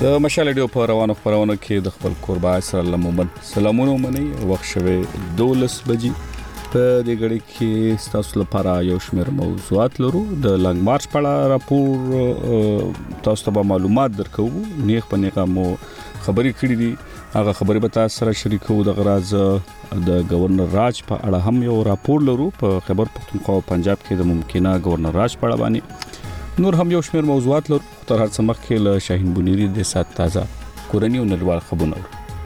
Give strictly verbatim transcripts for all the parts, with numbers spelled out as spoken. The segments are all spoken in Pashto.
د مشال ډیو په روانو خبرونه کې د خپل قربا سره لمومن سلامونه مني وخت شوه دولس بجې په دې غړي کې تاسو لپاره یو شمېر موضوعات لرو د لنګ مارچ په اړه راپور تاسو ته معلومات درکو نیغ په نیغه مو خبرې کړې دي هغه خبرې به تاسو سره شریکو د غراز د گورنر راج په اړه هم یو راپور لرو په خبر پختونخوا او پنجاب کې د ممکنه گورنر راج په اړه باندې نور هم یو شمېر موضوعات لرو تر هر څه مخکې له شاهین بنيري د سات تازه کورنی او نړیوال خبرونه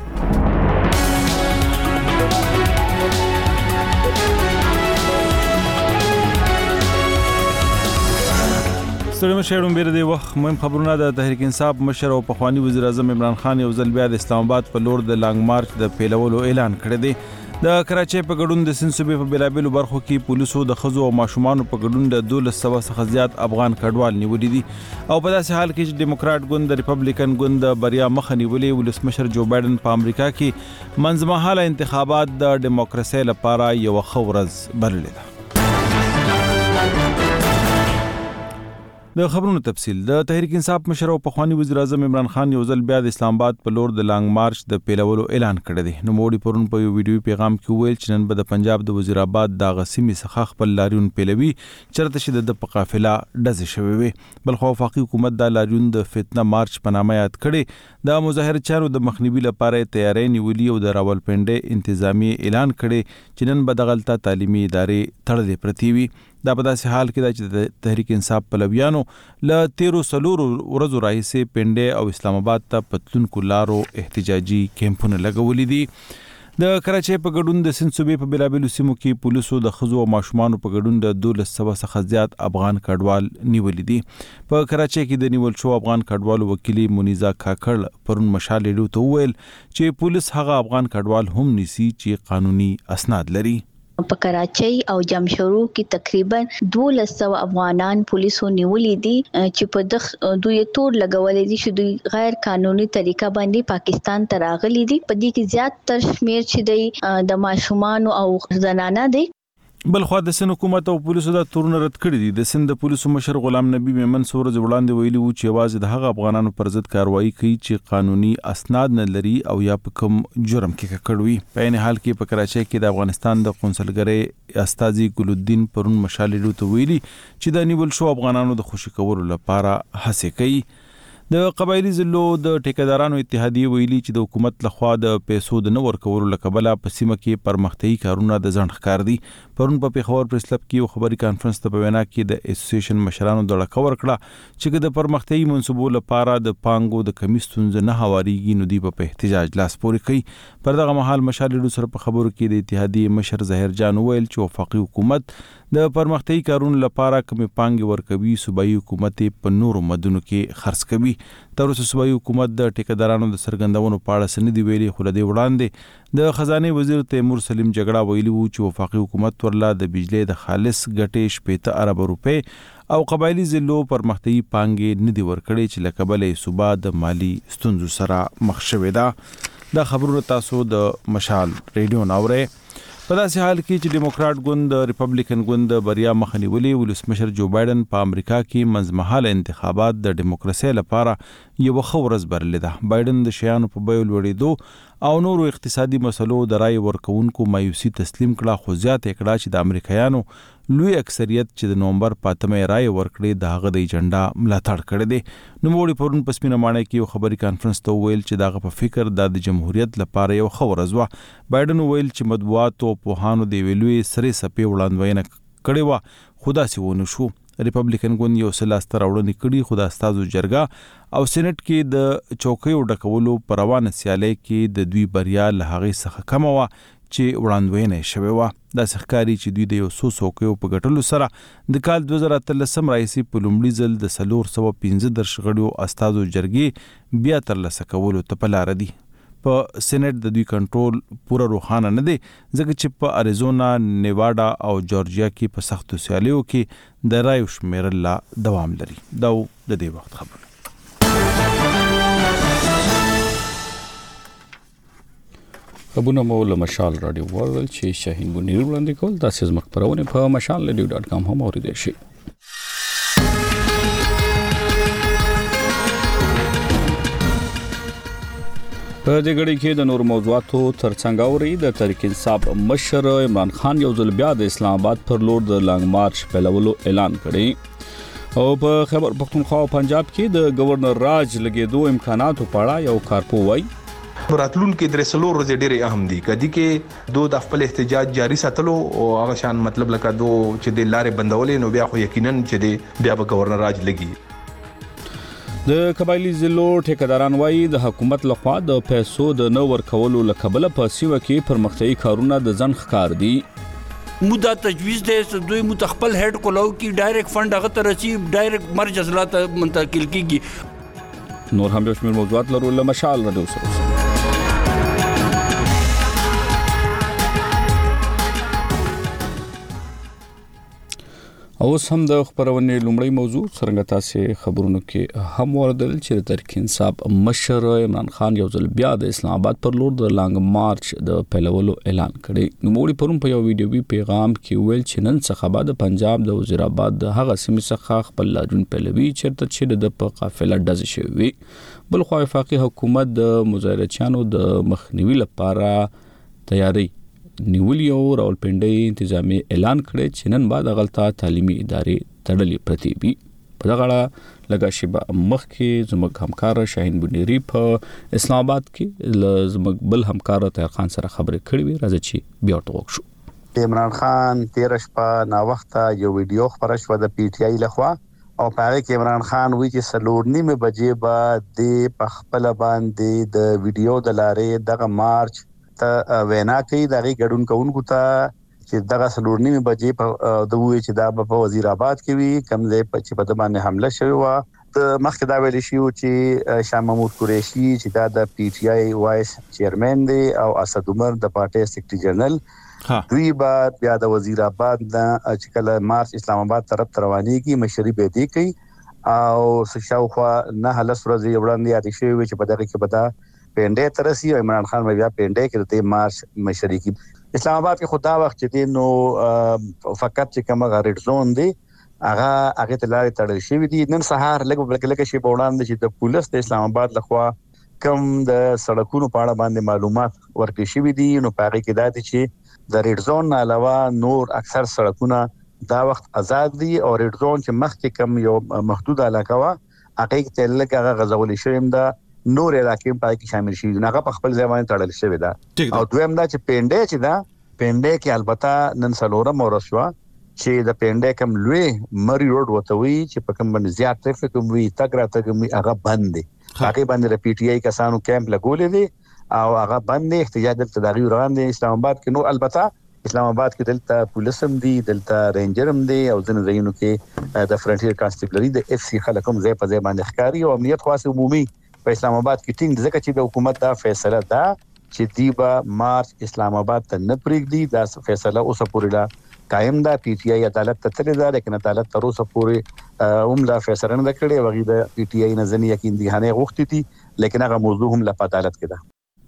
ستړي مشرون بیر دی وخت مهم خبرونه د تحریک انصاف مشر او پخوانی وزیر اعظم عمران خان یو ځل بیا د اسلام آباد په لور د لانګ مارچ د پیلولو اعلان کړی دی د کراچۍ په ګډون د سند صوبې په بلابلو برخو کې پولیسو د خزو او ماشومان په ګډون د دولس سوه څخه زیات افغان کډوال نیولې دي او په داسې حال کې چې ډیموکرات ګوند د ریپبلیکن ګوند د بریا مخه نیولې ولسمشر جو بایدن په امریکا کې منځمهاله انتخابات د ډیموکراسي لپاره یو ښه ورځ بللې ده. د خبرونو تفصیل د تحریک انصاف مشر او پخوانی وزیر اعظم عمران خان یو ځل بیا د اسلام آباد په لور د لانګ مارچ د پیلولو اعلان کړی دی. نو موړي پرون په یو ویډیو پیغام کې ویل چې نن به د پنجاب د وزیر آباد د غسیمي څخه خپل لاریون پیلوي چرته چې د قافله ډزې شوې وي. بل خو وفاقي حکومت د لاریون د فتنه مارچ په نامه یاد کړي د مظاهره چارو د مخنیوي لپاره تیاری نیولې او د راولپنډي انتظامی اعلان کړي چې نن به د غلطه تعلیمي ادارې تړلې پرتی وي. دا په داسې حال کې دا چې د تحریک انصاف پلویانو له تیرو سلورو ورځو راهیسې پنډې او اسلام آباد ته پتلونکو لارو احتجاجي کیمپونه لګولې دي. د کراچۍ په ګډون د سند صوبې په بلابلو سیمو کې پولیسو د خزو او ماشومانو په ګډون د دولس سوه څخه زیات افغان کډوال نیولې دي. په کراچۍ کې د نیول شو افغان کډوالو وکیل منیزا کاکړ پرون مشال ډیو ته وویل چې پولیس هغه افغان کډوال هم نیسي چې قانوني اسناد لري. په کراچۍ او جمشورو کې تقریبا دولس سوه افغانان پولیسو نیولې دي چې په دغه دوی تور لګولې دي چې دوی غیر قانوني طریقه باندې پاکستان ته راغلي دي. په دې کې زیات تر شمیر چې دی د ماشومان او زنانه دي. بل خو د سند حکومت او پولیسو د تورونه رد کړی دي. د سند پولیسو مشر غلام نبی میمن سورج وړاندې ویلي وو چې واځي د هغه افغانانو پر ضد کاروایی کوي چې قانوني اسناد نه لري او یا په کوم جرم کې کړوي. په این حال کې په کراچۍ کې د افغانستان د قونسلګرۍ استاذي ګل الدین پرون مشال ډیو ته ویلي چې د نیول شو افغانانو د خوشي کولو لپاره هڅه کوي. د قبایلی ضلعو د ټیکدارانو اتحادیه ویلي چې د حکومت لخوا د پیسو د نه ورکولو لکبله په سیمه کې پرمختیايي کارونه د ځنډ ښکار دي. پرون په پیښور پریس کلب کې یو خبري کانفرنس ته په وینا کې د اسوسییشن مشرانو د ډکه ورکړه چې د پرمختیايي منصوبو لپاره د پانګو د کمی ستونزې نه هواريږي نو دی په احتجاج لاس پورې کوي. پر دغه مهال مشال ډیو سره په خبرو کې د اتحادیه مشر ظاهر جان ویل چې وفاقي حکومت د پرمختیايي کارونو لپاره کمی پانګې ورکوي صوبایي حکومت په نورو مدنو کې خرڅ کوي. تر اوسه صوبایي حکومت د ټیکدارانو د سرګندونو په اړه سندې ویلي خو لدی وړاندې د خزانه وزیر تیمور سلیم جګړه ویلي وو چې وفاقي حکومت ورلا د بجلی د خالص ګټې شپږ ارب روپے او قبایلی ضلعو پرمختیايي پانګې ندي ورکړي چې لکبلې صوبا د مالی ستونزو سره مخ شوې ده. دا خبرونه تاسو د مشال ریډیو ناوره. په داسې حال کې چې ډیموکرات ګوند د ریپبلیکن ګوند د بریا مخه نیولې ولسمشر جو بایدن په امریکا کې منځمهاله انتخابات د ډیموکراسي لپاره یو ښه ورځ بللې ده. بایدن د شیانو په بیو لوړېدو او نورو اقتصادي مسلو د رای ورکوونکو مایوسي تسلیم کړه خو زیات کړه چې د امریکایانو لوی اکثریت چې د نومبر پاتمه رای ورکړي د هغه د ایجنډا ملاتړ کړی دی. نو موړي پرون په سپینه مانه کې یو خبري کانفرنس ته ویل چې دغه په فکر د جمهوریت لپاره یو ښه ورځ وه. بایدن ویل چې مطبوعات او پوهانو د ویلوي سره سپې وړاندوینه کړې و خو داسې ونه شو. ریپبلیکن ګوند یو سل ستر وړاندې کړي خو د استازو جرګه او سېنات کې د چوکیو ډکولو پر روانه سیالي کې د دوی بریا له هغه څخه کم و چې وړاندوینه شوی و. دا ښکاری چې دوی د یو څو څوکیو په ګټلو سره د کال دوه زره اتلسم راهیسې په لومړي ځل د څلور سوه پنځه دېرش غړیو استازو جرګې بیا ترلاسه کولو ته په لاره دي. په سېنات د دوی کنټرول پوره روښانه نه دی ځکه چې په اریزونا، نیواډا او جورجیا کې په سختو سیالیو کې د رایو شمیرل لا دوام لري. دا د دې وخت خبر. خبرونه مو له مشال رادیو ورول چې شاهین بنيري وړاندې کول تاسو زموږ خبرونه په مشال رادیو ډاټ کام هم اوریدئ شئ. په دې غړي کې د نور موضوعاتو ترڅنګ اوري د تحریک انصاف مشر عمران خان یو ځل بیا د اسلام آباد پر لور د لانګ مارچ پیلولو اعلان کړی او په خیبر پختونخوا او پنجاب کې د گورنر راج لګیدو امکاناتو په اړه یو کارپو وایي راتلون کې درې سلور ورځې ډېرې اهم دي کدي کې دو د خپل احتجاج جاری ساتلو او هغه شان مطلب لکه دو چې د لارې بندولې نو بیا خو یقینا چې د بیا به گورنر راج لګي د قبایلی ضلعو ټیکداران وایي د حکومت لخوا د پیسو د نو ورکولو لکبله په سیمه کې پرمختیايي کارونه د ځن ښکار دي مودا تجویز دی دوی متخپل هډ کولاو کی ډایرکټ فند هغه ته رسی ډایرکټ مرج اصلاحات منتقل کیږي نور هم یو شمېر موضوعات لرو له مشال رادیو سره اوس هم د خبرونې لومړی موضوع څنګه تاسو خبرونو کې هم وردل چې د تحریک انصاف مشر عمران خان یو ځل بیا د اسلام آباد پر لور د لانګ مارچ د پیلولو اعلان کړی نو موږ پرون په یو ویډیوي پیغام کې ویل چې نن څخه بعد د پنجاب د وزیر آباد د هغه سیمې څخه خپل لاجون پیلوي چیرته چې د په قافله ډز شوی بل خو وفاقي حکومت د مظاهرچیانو د مخنیوي لپاره تیاری نیولې او راولپنډي انتظامی اعلان کړی چې نن بعد غلطه تعلیمي ادارې تړلې پرتی وي په دغه اړه لږه شیبه مخکې زموږ همکار شاهین بنيري په اسلام آباد کې زموږ بل همکار طاهر خان سره خبرې کړې وي راځي چې بیا ورته وکړو عمران خان تیر شپه نا وخت یو ویډیو خبره شو د پی ټی آی لخوا او پاره کې عمران خان وی چې سلور نیمه بجې بعد د پخپل باندې د ویډیو د لارې دغه مارچ ته وینا کوي دغه ګډون کوونکو ته چې دغه سلور نیمه بجې په د وی چې دا په وزیر آباد کې وی کمزې په چې په باندې حمله شوی و د مخکې دا ویل شي چې شاه محمود قریشي چې دا د پی ټی آی وایس چیرمن دی او اسد عمر د پارټي سیکریټری جنرال دوی بعد بیا د وزیر آباد د چې کله مارچ اسلام آباد طرف رواني کی مشري به دی کوي او شاوخوا نه هلس ورځې وړاندې یاد شوی چې په دغه کې بدا پینډه ترسي او عمران خان بیا پینډه کې د مارچ مشري کی اسلام آباد کې خدا وخت چې نو فقط چې کوم غریډ زون دی هغه هغه ته لارې تړل شوې دي نن سهار لګ بلک لګ شي بوړاندې چې د پولیس د اسلام آباد لخوا کم د سړکونو په اړه باندې معلومات ورکړي شوې دي نو پاره کې دا دي چې د ریډ زون علاوه نور اکثر سړکونه دا وخت آزاد دي او ریډ زون چې مخکې کم یو محدود علاقه وا هغه کې لکه هغه غزول شویم دا نور علاقې په کې شامل شي نه په خپل ځای باندې تړل شوی دا او دویم دا چې پینډه چې دا پینډه کې البته نن سلورم ورسوا چې د پینډه کم لوی مری روډ وتوي چې په کوم باندې زیات ټریفیک وي تګ را تګ می هغه بند دي هغه باندې پی ټی آی کسانو کیمپ لګولې دي او هغه باندې احتجاج د تداغي روان دي اسلام آباد کې نو البته اسلام آباد کې دلته پولیسم دي دلته رینجرم دي او ځنه ځایونو کې د فرنټیر کانسټیبلری د اف سی خلکم ځای په ځای باندې ښکاری او امنیت خاص عمومي په اسلام آباد کې ټینګ ځکه چې د حکومت دا فیصله ده چې دیبا مارچ اسلام آباد ته نه پریږدي دا فیصله اوس پورې دا قائم ده پی ټی آی عدالت ته تللی ده لیکن عدالت تر اوسه پورې هم دا فیصله نه کړې وغي د پی ټی آی نه ځنی یقین دي هنه غوښتي دي لیکن هغه موضوع هم له عدالت کې ده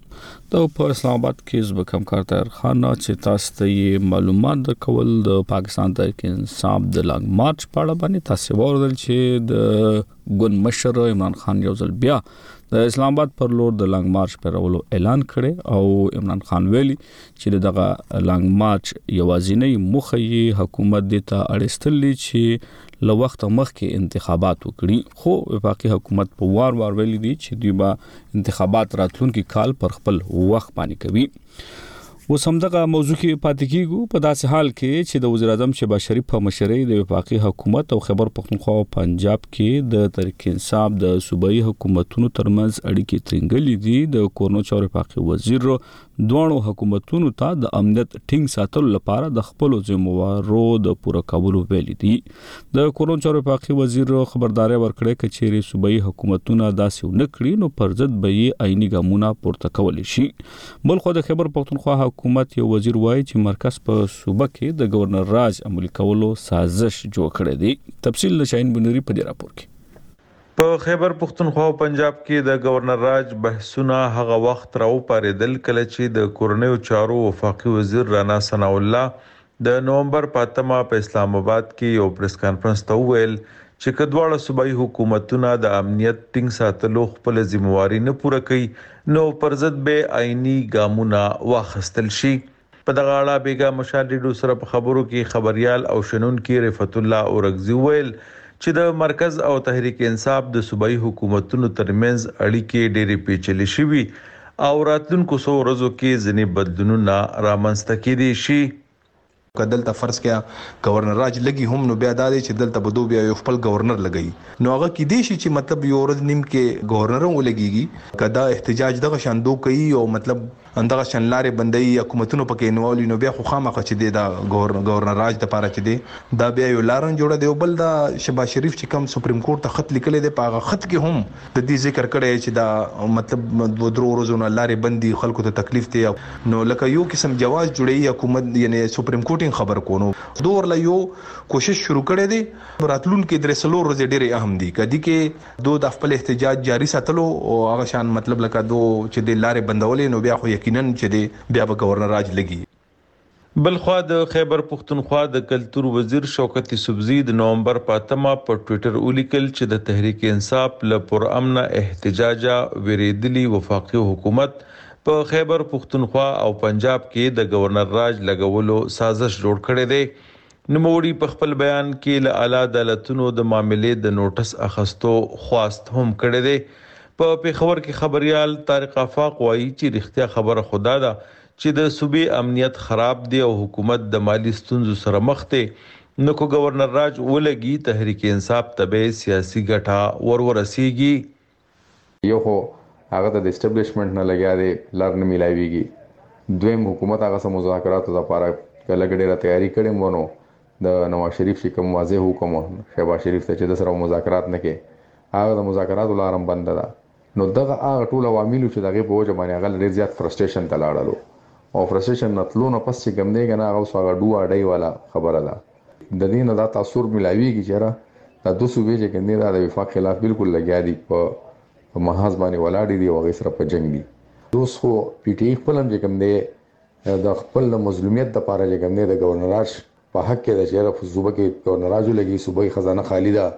د په اسلام آباد کې زب کم کارتر خان چې تاسو ته معلومات د کول د پاکستان تحریک انصاف د لانګ مارچ په اړه باندې تاسو ورول چې د ګون مشر عمران خان یو ځل بیا د اسلام آباد پر لور د لانګ مارچ پیرولو اعلان کړي او عمران خان ویلي چې دغه لانګ مارچ یوازینی مخې حکومت د ته اړستلې چې له وخت مخکې انتخابات وکړي خو وفاقي حکومت په وار وار ویلي دي چې دوی به انتخابات راتلونکي کال پر خپل وخت باندې کوي اوس هم دغه موضوع کې پاتې کیږو په داسې حال کې چې د وزیر اعظم شهباز شریف په مشرۍ د وفاقي حکومت او خیبر پختونخوا او پنجاب کې د تحریک انصاف د صوبایي حکومتونو ترمنځ اړیکې ترنګلې دي د کورنو چارو وفاقي وزیر دوه حکومتونو ته د امنیت ټینګ ساتلو لپاره د خپل ذمہوارو د پوره کولو ویلي دي د کورنو چارو وفاقي وزیر خبرداري ورکړه چې چیرې صوبایي حکومتونه داسې ونکړي نو پر ضد به یې عیني ګامونه پورته کول شي بل خو د خیبر پختونخوا حکومت یو وزیر وایي چې مرکز په صوبه کې د گورنر راج عملي کولو سازش جوړ کړی دی تفصیل د شاهین بنيري په دې راپور کې په خیبر پختونخوا او پنجاب کې د گورنر راج بحثونه هغه وخت راو پاریدل کله چې د کورنیو چارو وفاقي وزیر رانا ثناء الله د نومبر پاتمه په اسلام آباد کې یو پریس کانفرنس ته ویل چې کډواړه صوبایي حکومتونه د امنیت ټینګ ساتلو خپل ځمواري نه پوره کوي نو پر ضد به آئینی ګامونه واخستل شي. په دغه اړه بیګا مشاهدو سره په خبرو کې خبريال او شنونکو رفعت الله اورغزي ویل چې د مرکز او تحریک انصاف د صوبایي حکومتونو ترمنځ اړیکې ډېرې پیچلې شوي او راتلونکو څو ورځو کې ځینې بدلونونه رامنځته کېدای شي. کدلته فرض کیا گورنر راج لګي هم نو بیا د چې دلته بدو بیا یو خپل گورنر لګي نو هغه کې دی چې مطلب یو ورځ نیم کې گورنر ولګيږي کدا احتجاج دغه شاندو کوي او مطلب اندغه شنلارې بندي حکومتونو پکې نوولي نو بیا خو خامخ چې دی دا گورنر راج د پاره چې دی دا بیا یو لارن جوړه دی بل دا شهباز شریف چې کوم سپریم کورټ ته خط لیکل دی په خط کې هم د دې ذکر کړی چې دا مطلب د درو ورځې لارې بندي خلکو ته تکلیف دی نو لکه یو قسم جواز جوړي حکومت یعنی سپریم کورټ خبر کونو دور لا یو کوشش شروع کړي دي راتلون کې درې سلور ورځې ډېرې اهم دي کدي کې دو د خپل احتجاج جاری ساتلو او هغه شان مطلب لکه دو چې د لارې بندولې نو بیا خو یقینا چې دی بیا به گورنر راج لګي. بلخوا د خیبر پختونخوا د کلتور وزیر شوکت یوسفزئی د نومبر پاتمه په ټوئیټر ولیکل چې د تحریک انصاف له پر امن احتجاج وریدلی وفاقي حکومت په خیبر پختونخوا او پنجاب کې د گورنر راج لګولو سازش جوړ کړی دی. نوموړي په خپل بیان کې له اعلی عدالتونو د معاملې د نوټس اخستو خواست هم کړی دی. په پیښور کې خبريال طارق افاق وایي چې رښتیا خبره خدا ده چې د صوبې امنیت خراب دی او حکومت د مالی ستونزو سره مخ دی نو کو گورنر راج ولګي تحریک انصاف ته سیاسي ګټه ورورسیږي. یو خو هغه د اسټابلیشمنت نه لګیا دی لار نه ملایويږي دویم حکومت هغه سم مذاکراتو لپاره کله ډیره تیاری کړي مونږ د نواز شریف چې کوم واضح حکم شهباز شریف ته چې د سره مذاکرات نه کې هغه د مذاکراتو لارم بند ده نو دغه هغه ټول عوامل چې دغه په وجه باندې هغه ډیر زیات فرستریشن ته لاړلو او فرستریشن نتلو نه پس چې کوم دی کنه هغه سوغه ډوه اډای والا خبره ده د دې نه دا تاثیر ملایويږي چې را د دوه صوبې چې کنده د وفاق خلاف بالکل لګیا دي په په محاذ باندې ولاړ دي او غیر په جنگ دي دوس خو پی ټی خپل هم چې کوم دی د خپل مظلومیت د پاره چې کوم دی د گورنر راج په حق کې د چیرې په صوبه کې گورنر راج لګي صوبې خزانه خالی ده.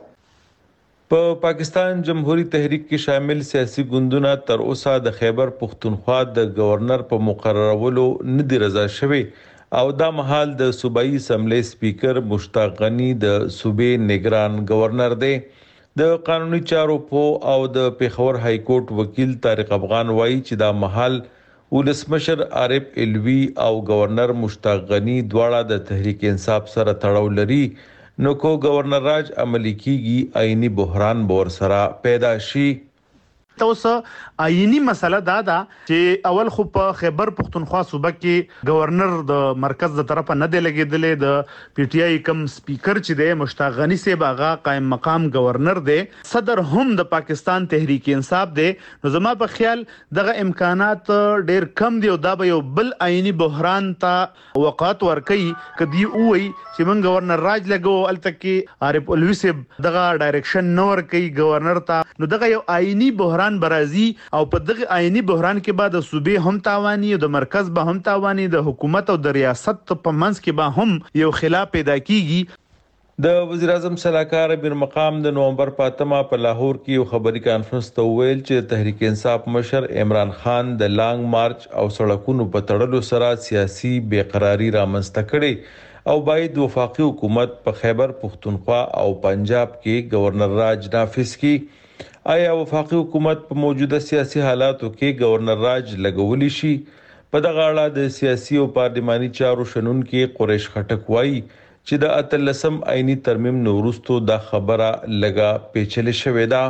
په پاکستان جمهوریت تحریک کې شامل سیاسي ګوندونه تر اوسه د خیبر پختونخوا د گورنر په مقررولو نه دي رضا شوي او دا مهال د صوبایي اسمبلی سپیکر مشتاق غنی د صوبې نگران گورنر دی. د قانوني چارو په او د پیښور های کورټ وکیل طارق افغان وایي چې دا مهال ولسمشر عارف الوی او گورنر مشتاق غنی دواړه د تحریک انصاف سره تړاو لري نو کو گورنر راج عملی کیږي آئینی بحران بور سره پیدا شي. اوس آئینی مسله دا ده چې اول خو په خیبر پختونخوا صوبه کې گورنر د مرکز د طرفه نه دی لګیدلې د پی ټی آی کم سپیکر چې دی مشتاق غنی صاحب هغه قائم مقام گورنر دی صدر هم د پاکستان تحریک انصاف دی نو زما په خیال دغه امکانات ډیر کم دی او دا به یو بل آئینی بحران ته وقات ورکړي کدی وای چې من گورنر راج لګو التکی عارف الوی صاحب دغه ډایرکشن نور کوي گورنر ته نو دغه یو آئینی بحران برازي او په دغه آئینی بحران کې بعد صوبې هم تاواني او د مرکز به هم تاواني د حکومت او د ریاست په منځ کې به هم یو خلاف پیدا کیږي. د وزیر اعظم صلاحکار امیر مقام د نومبر پاتمه په لاهور کې یو خبري کانفرنس ته ویل چې تحریک انصاف مشر عمران خان د لانګ مارچ او سړکونو په تړلو سره سیاسي بیقراری رامنځته کړي او باید وفاقي حکومت په خیبر پختونخوا او پنجاب کې گورنر راج نافذ کړي. آیا وفاقي حکومت په موجوده سیاسي حالاتو کې گورنر راج لګولی شي؟ په دغه اړه د سیاسي او پارلماني چارو شنونکو قریش خټک وایي چې د اتلسم آئینی ترمیم نورستو دا خبره لګا پیچلې شوې ده.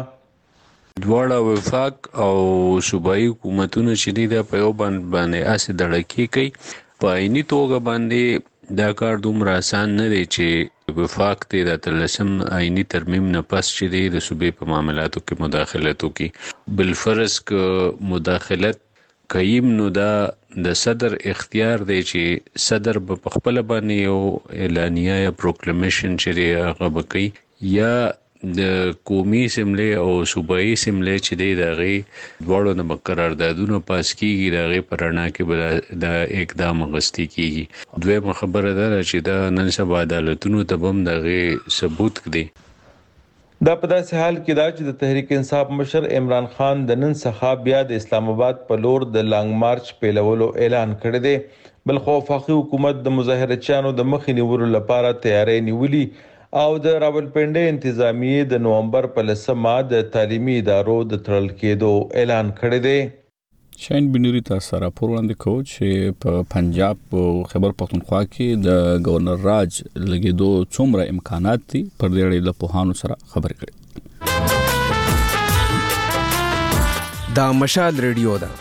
دواړه وفاق او صوبایي حکومتونو چې د په یو باندې اسې دړکی کوي په آئینی توګه باندې دا کار دومره آسان نه دی چې وفاق دی د اتلسم آئینی ترمیم نه پس چې دی د صوبې په معاملاتو کې مداخلت وکړي بالفرض که مداخلت کوي نو دا د صدر اختیار دی چې صدر په خپل باندې یو اعلامیه یا پروکلمیشن چې دی هغه وکړي یا د قومي اسمبلی او صوبایي اسمبلی چې دی دغه دواړو نه قراردادونه پاس کیږي دغه پرانا کې د اقدام غستی کیږي. دویمه خبره ده چې دا نن سبا عدالتونو ته هم دغه ثبوت کړي دا په داسې حال کې دا چې د تحریک انصاف مشر عمران خان د نن څخه بیا د اسلام آباد په لور د لانګ مارچ پیلولو اعلان کړی دی. بل خو وفاقي حکومت د مظاهرچیانو د مخې نیولو لپاره تیاری نیولي او د راولپنډۍ انتظامیې د نومبر په لسمه د تعلیمي ادارو د تړل کېدو اعلان کړی دی. شاین بنوري تاسو راپور وړاندې کوي چې په پنجاب او خیبر پختونخوا کې د گورنر راج لګیدو څومره امکانات دي پر دې اړه له پوهانو سره خبرې کړې. دا مشال ریډیو ده.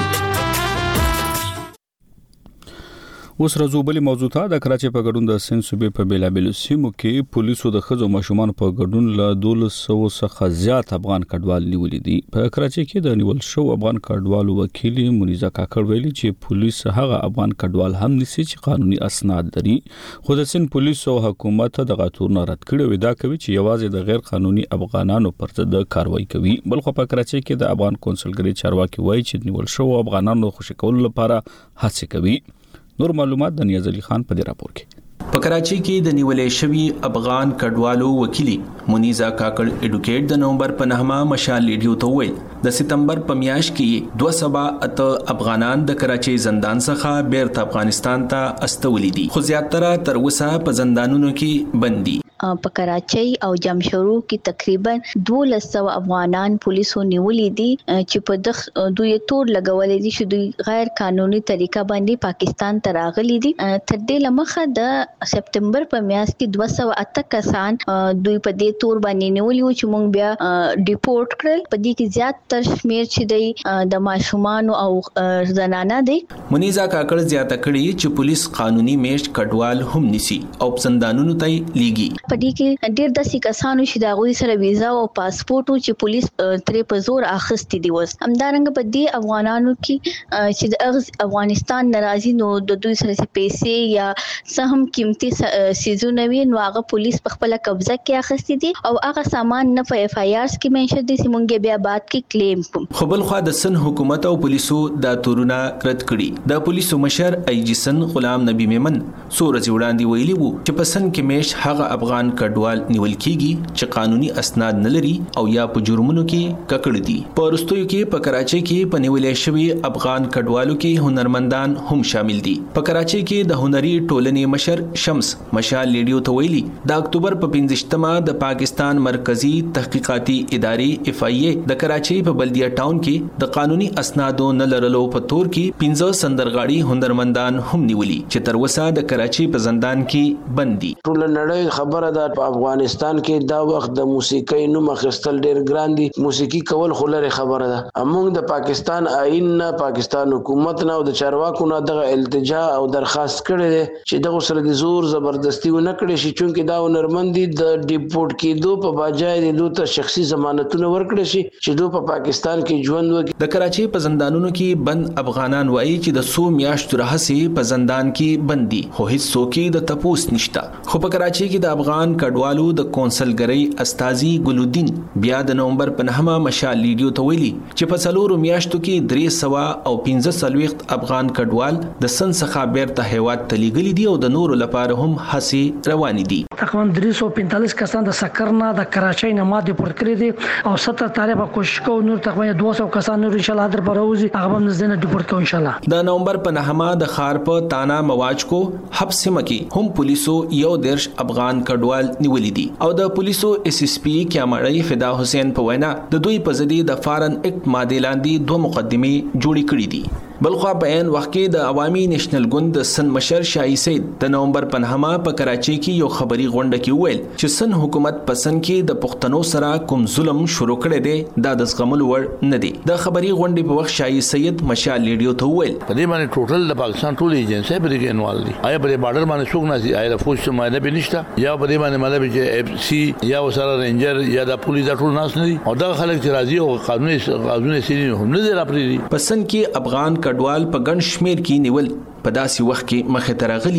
اوس راځو بلې موضوع ته. د کراچۍ په ګډون د سند صوبې په بیلابیلو سیمو کې پولیسو د ښځو ماشومان په ګډون له دولس سوه څخه زیات افغان کډوال نیولي دي. په کراچۍ کې د نیول شو افغان کډوالو وکیل منیزه کاکړ ویلي چې پولیس هغه افغان کډوال هم نیسي چې قانوني اسناد لري، خو د سند پولیس او حکومت دغه تورونه رد کړي وي. دا کوي چې یوازې د غیر قانوني افغانانو پر ضد کاروایی کوي. بل خو په کراچۍ کې د افغان کونسلګرۍ چارواکي وایي چې نیول شو افغانانو خوشی کولو لپاره هڅه کوي. نور معلومات د نیاز علي خان په دې راپور کې. په کراچۍ کې د نیولې شوی افغان کډوالو وکیلی منیزه کاکړ اډوکیټ د نومبر په نهمه مشال ریډیو ته ویل د سپتمبر په میاشت کې دوه سوه اته افغانان د کراچۍ زندان څخه بیرته افغانستان ته استولي دي، خو زیاتره تر اوسه په زندانونو کې بند دي. په کراچۍ او جمشورو کې تقریبا دولس سوه افغانان پولیسو نیولي دي چې په دغه دوی تور لګولې دي چې دوی غیر قانوني طریقه باندې پاکستان ته راغلي دي. تر دې لمخه د سپتمبر په میاشت کې دوه سوه اته کسان دوی په دې تور باندې نیولي و چې موږ بیا ډیپورټ کړل. په دې کې زیات تر شمیر چې دی د ماشومان او زنانه دي. منیزه کاکړ زیاته کړي چې پولیس قانوني میشت کډوال هم نیسي او زندانونو ته لیږي. په دې کې ډېر داسې کسانو چې د هغوی سره ویزا او پاسپورت چې پولیس ترې په زور اخیستي دي. اوس همدارنګه په دې افغانانو کې چې د افغانستان ناراضي نو د دوی سره پیسې یا څه هم قیمتي سیزونه وي نو هغه پولیس په خپل قبضه کې اخیستي دي او هغه سامان نه په اف آی آرز کې منشن دي چې مونږ بیا بعد کې کلیم کوم. خو بل خو د سن حکومت او پولیسو د تورونه رد کړي. د پولیسو مشر ای جی سن غلام نبی میمن سورج وړاندې ویلي وو چې په سن کې میش هغه افغان کډوال نیول کیږي چې قانوني اسناد نه لري او یا په جرمونو کې ککړ دي. په وروستیو کې په کراچۍ کې په نیولې شوی افغان کډوالو کې هنرمندان هم شامل دي. په کراچۍ کې د هنري ټولنې مشر شمس مشال ریډیو ته ویلي د اکتوبر په پنځشتمه د پاکستان مرکزی تحقیقاتي ادارې اف آی ای د کراچۍ په بلدیه ټاون کې د قانوني اسنادو نه لرلو په تور کې پنځه سندرغاړي هنرمندان هم نیولي چې تر اوسه د کراچۍ په زندان کې بند دي. ټول نړۍ خبره ده په افغانستان کې دا وخت د موسیقۍ نوم اخیستل ډیر ګران دي. موسیقي کول خو لري خبره ده. موږ د پاکستان آئین نه پاکستان حکومت نه او د چارواکو نه دغه التجا او درخواست کړی دی چې دغه سره د زور زبردستی ونه کړي شي چونکې دا هنرمند دي د ډیپورټ کېدو په بجای د دوی ته شخصي ضمانتونه ورکړي شي چې دوی په پاکستان کې ژوند وکړي. د کراچۍ په زندانونو کې بند افغانان وایي چې د سو میاشتو راهیسې په زندان کې بند دي خو هیڅ څوک یې د تپوس نشته. خو په کراچۍ کې د افغان کډوالو د کونسلګرۍ استاذي ګلودین بیا د نومبر په نهمه مشال ریډیو ته ویلي چې په څلورو میاشتو کې درې سوه او پنځه څلوېښت افغان کډوال د سن څخه بیرته هیواد ته لیږلي دي او د نورو لپاره هم هڅې روانې دي. تقریبا درې سوه پنځلس کسان د سکر نه د کراچۍ نه ما ډیپورټ کړي دي او ستر تاریخ به کوشش کوو نور تقریبا دوه سوه کسان نور ان شاء الله در پروزي هغه هم نږدې نه ډیپورټ کوو ان شاء الله. د نومبر په نهمه د ښار په تانا مواج کو حبس کې هم پولیسو یو دیرش افغان کډوال نیولي دي او د پولیسو اس اس پی کیامړی فدا حسین په وینا د دوی په ضد د فارن اکټ ماده لاندې دوه مقدمې جوړې کړې دي. بلخوا په عین وخت کې د عوامي نېشنل ګوند د سن مشر شاهي سید د نومبر په نهمه په کراچۍ کې یو خبري غونډه کې وویل چې سن حکومت په سن کې د پښتنو سره کوم ظلم شروع کړی دی دا د زغملو وړ نه دی. د خبري غونډې په وخت شاهي سید مشال ریډیو ته وویل په دې باندې ټوټل د پاکستان ټول ایجنسي په دې کې انوال دي. آیا په بارډر باندې څوک نه سي آیا د فوج څخه معنی به نشته یا په دې باندې مطلب چې اف سی یا وسره رینجر یا د پولیس د ټول ناس نه دي او دا خلک چې راځي او قانوني قانوني سړي هم نه دی راپري. په سن کې افغان کډوال په ګڼ شمیر کې نیول په داسې وخت کې مخې ته راغلي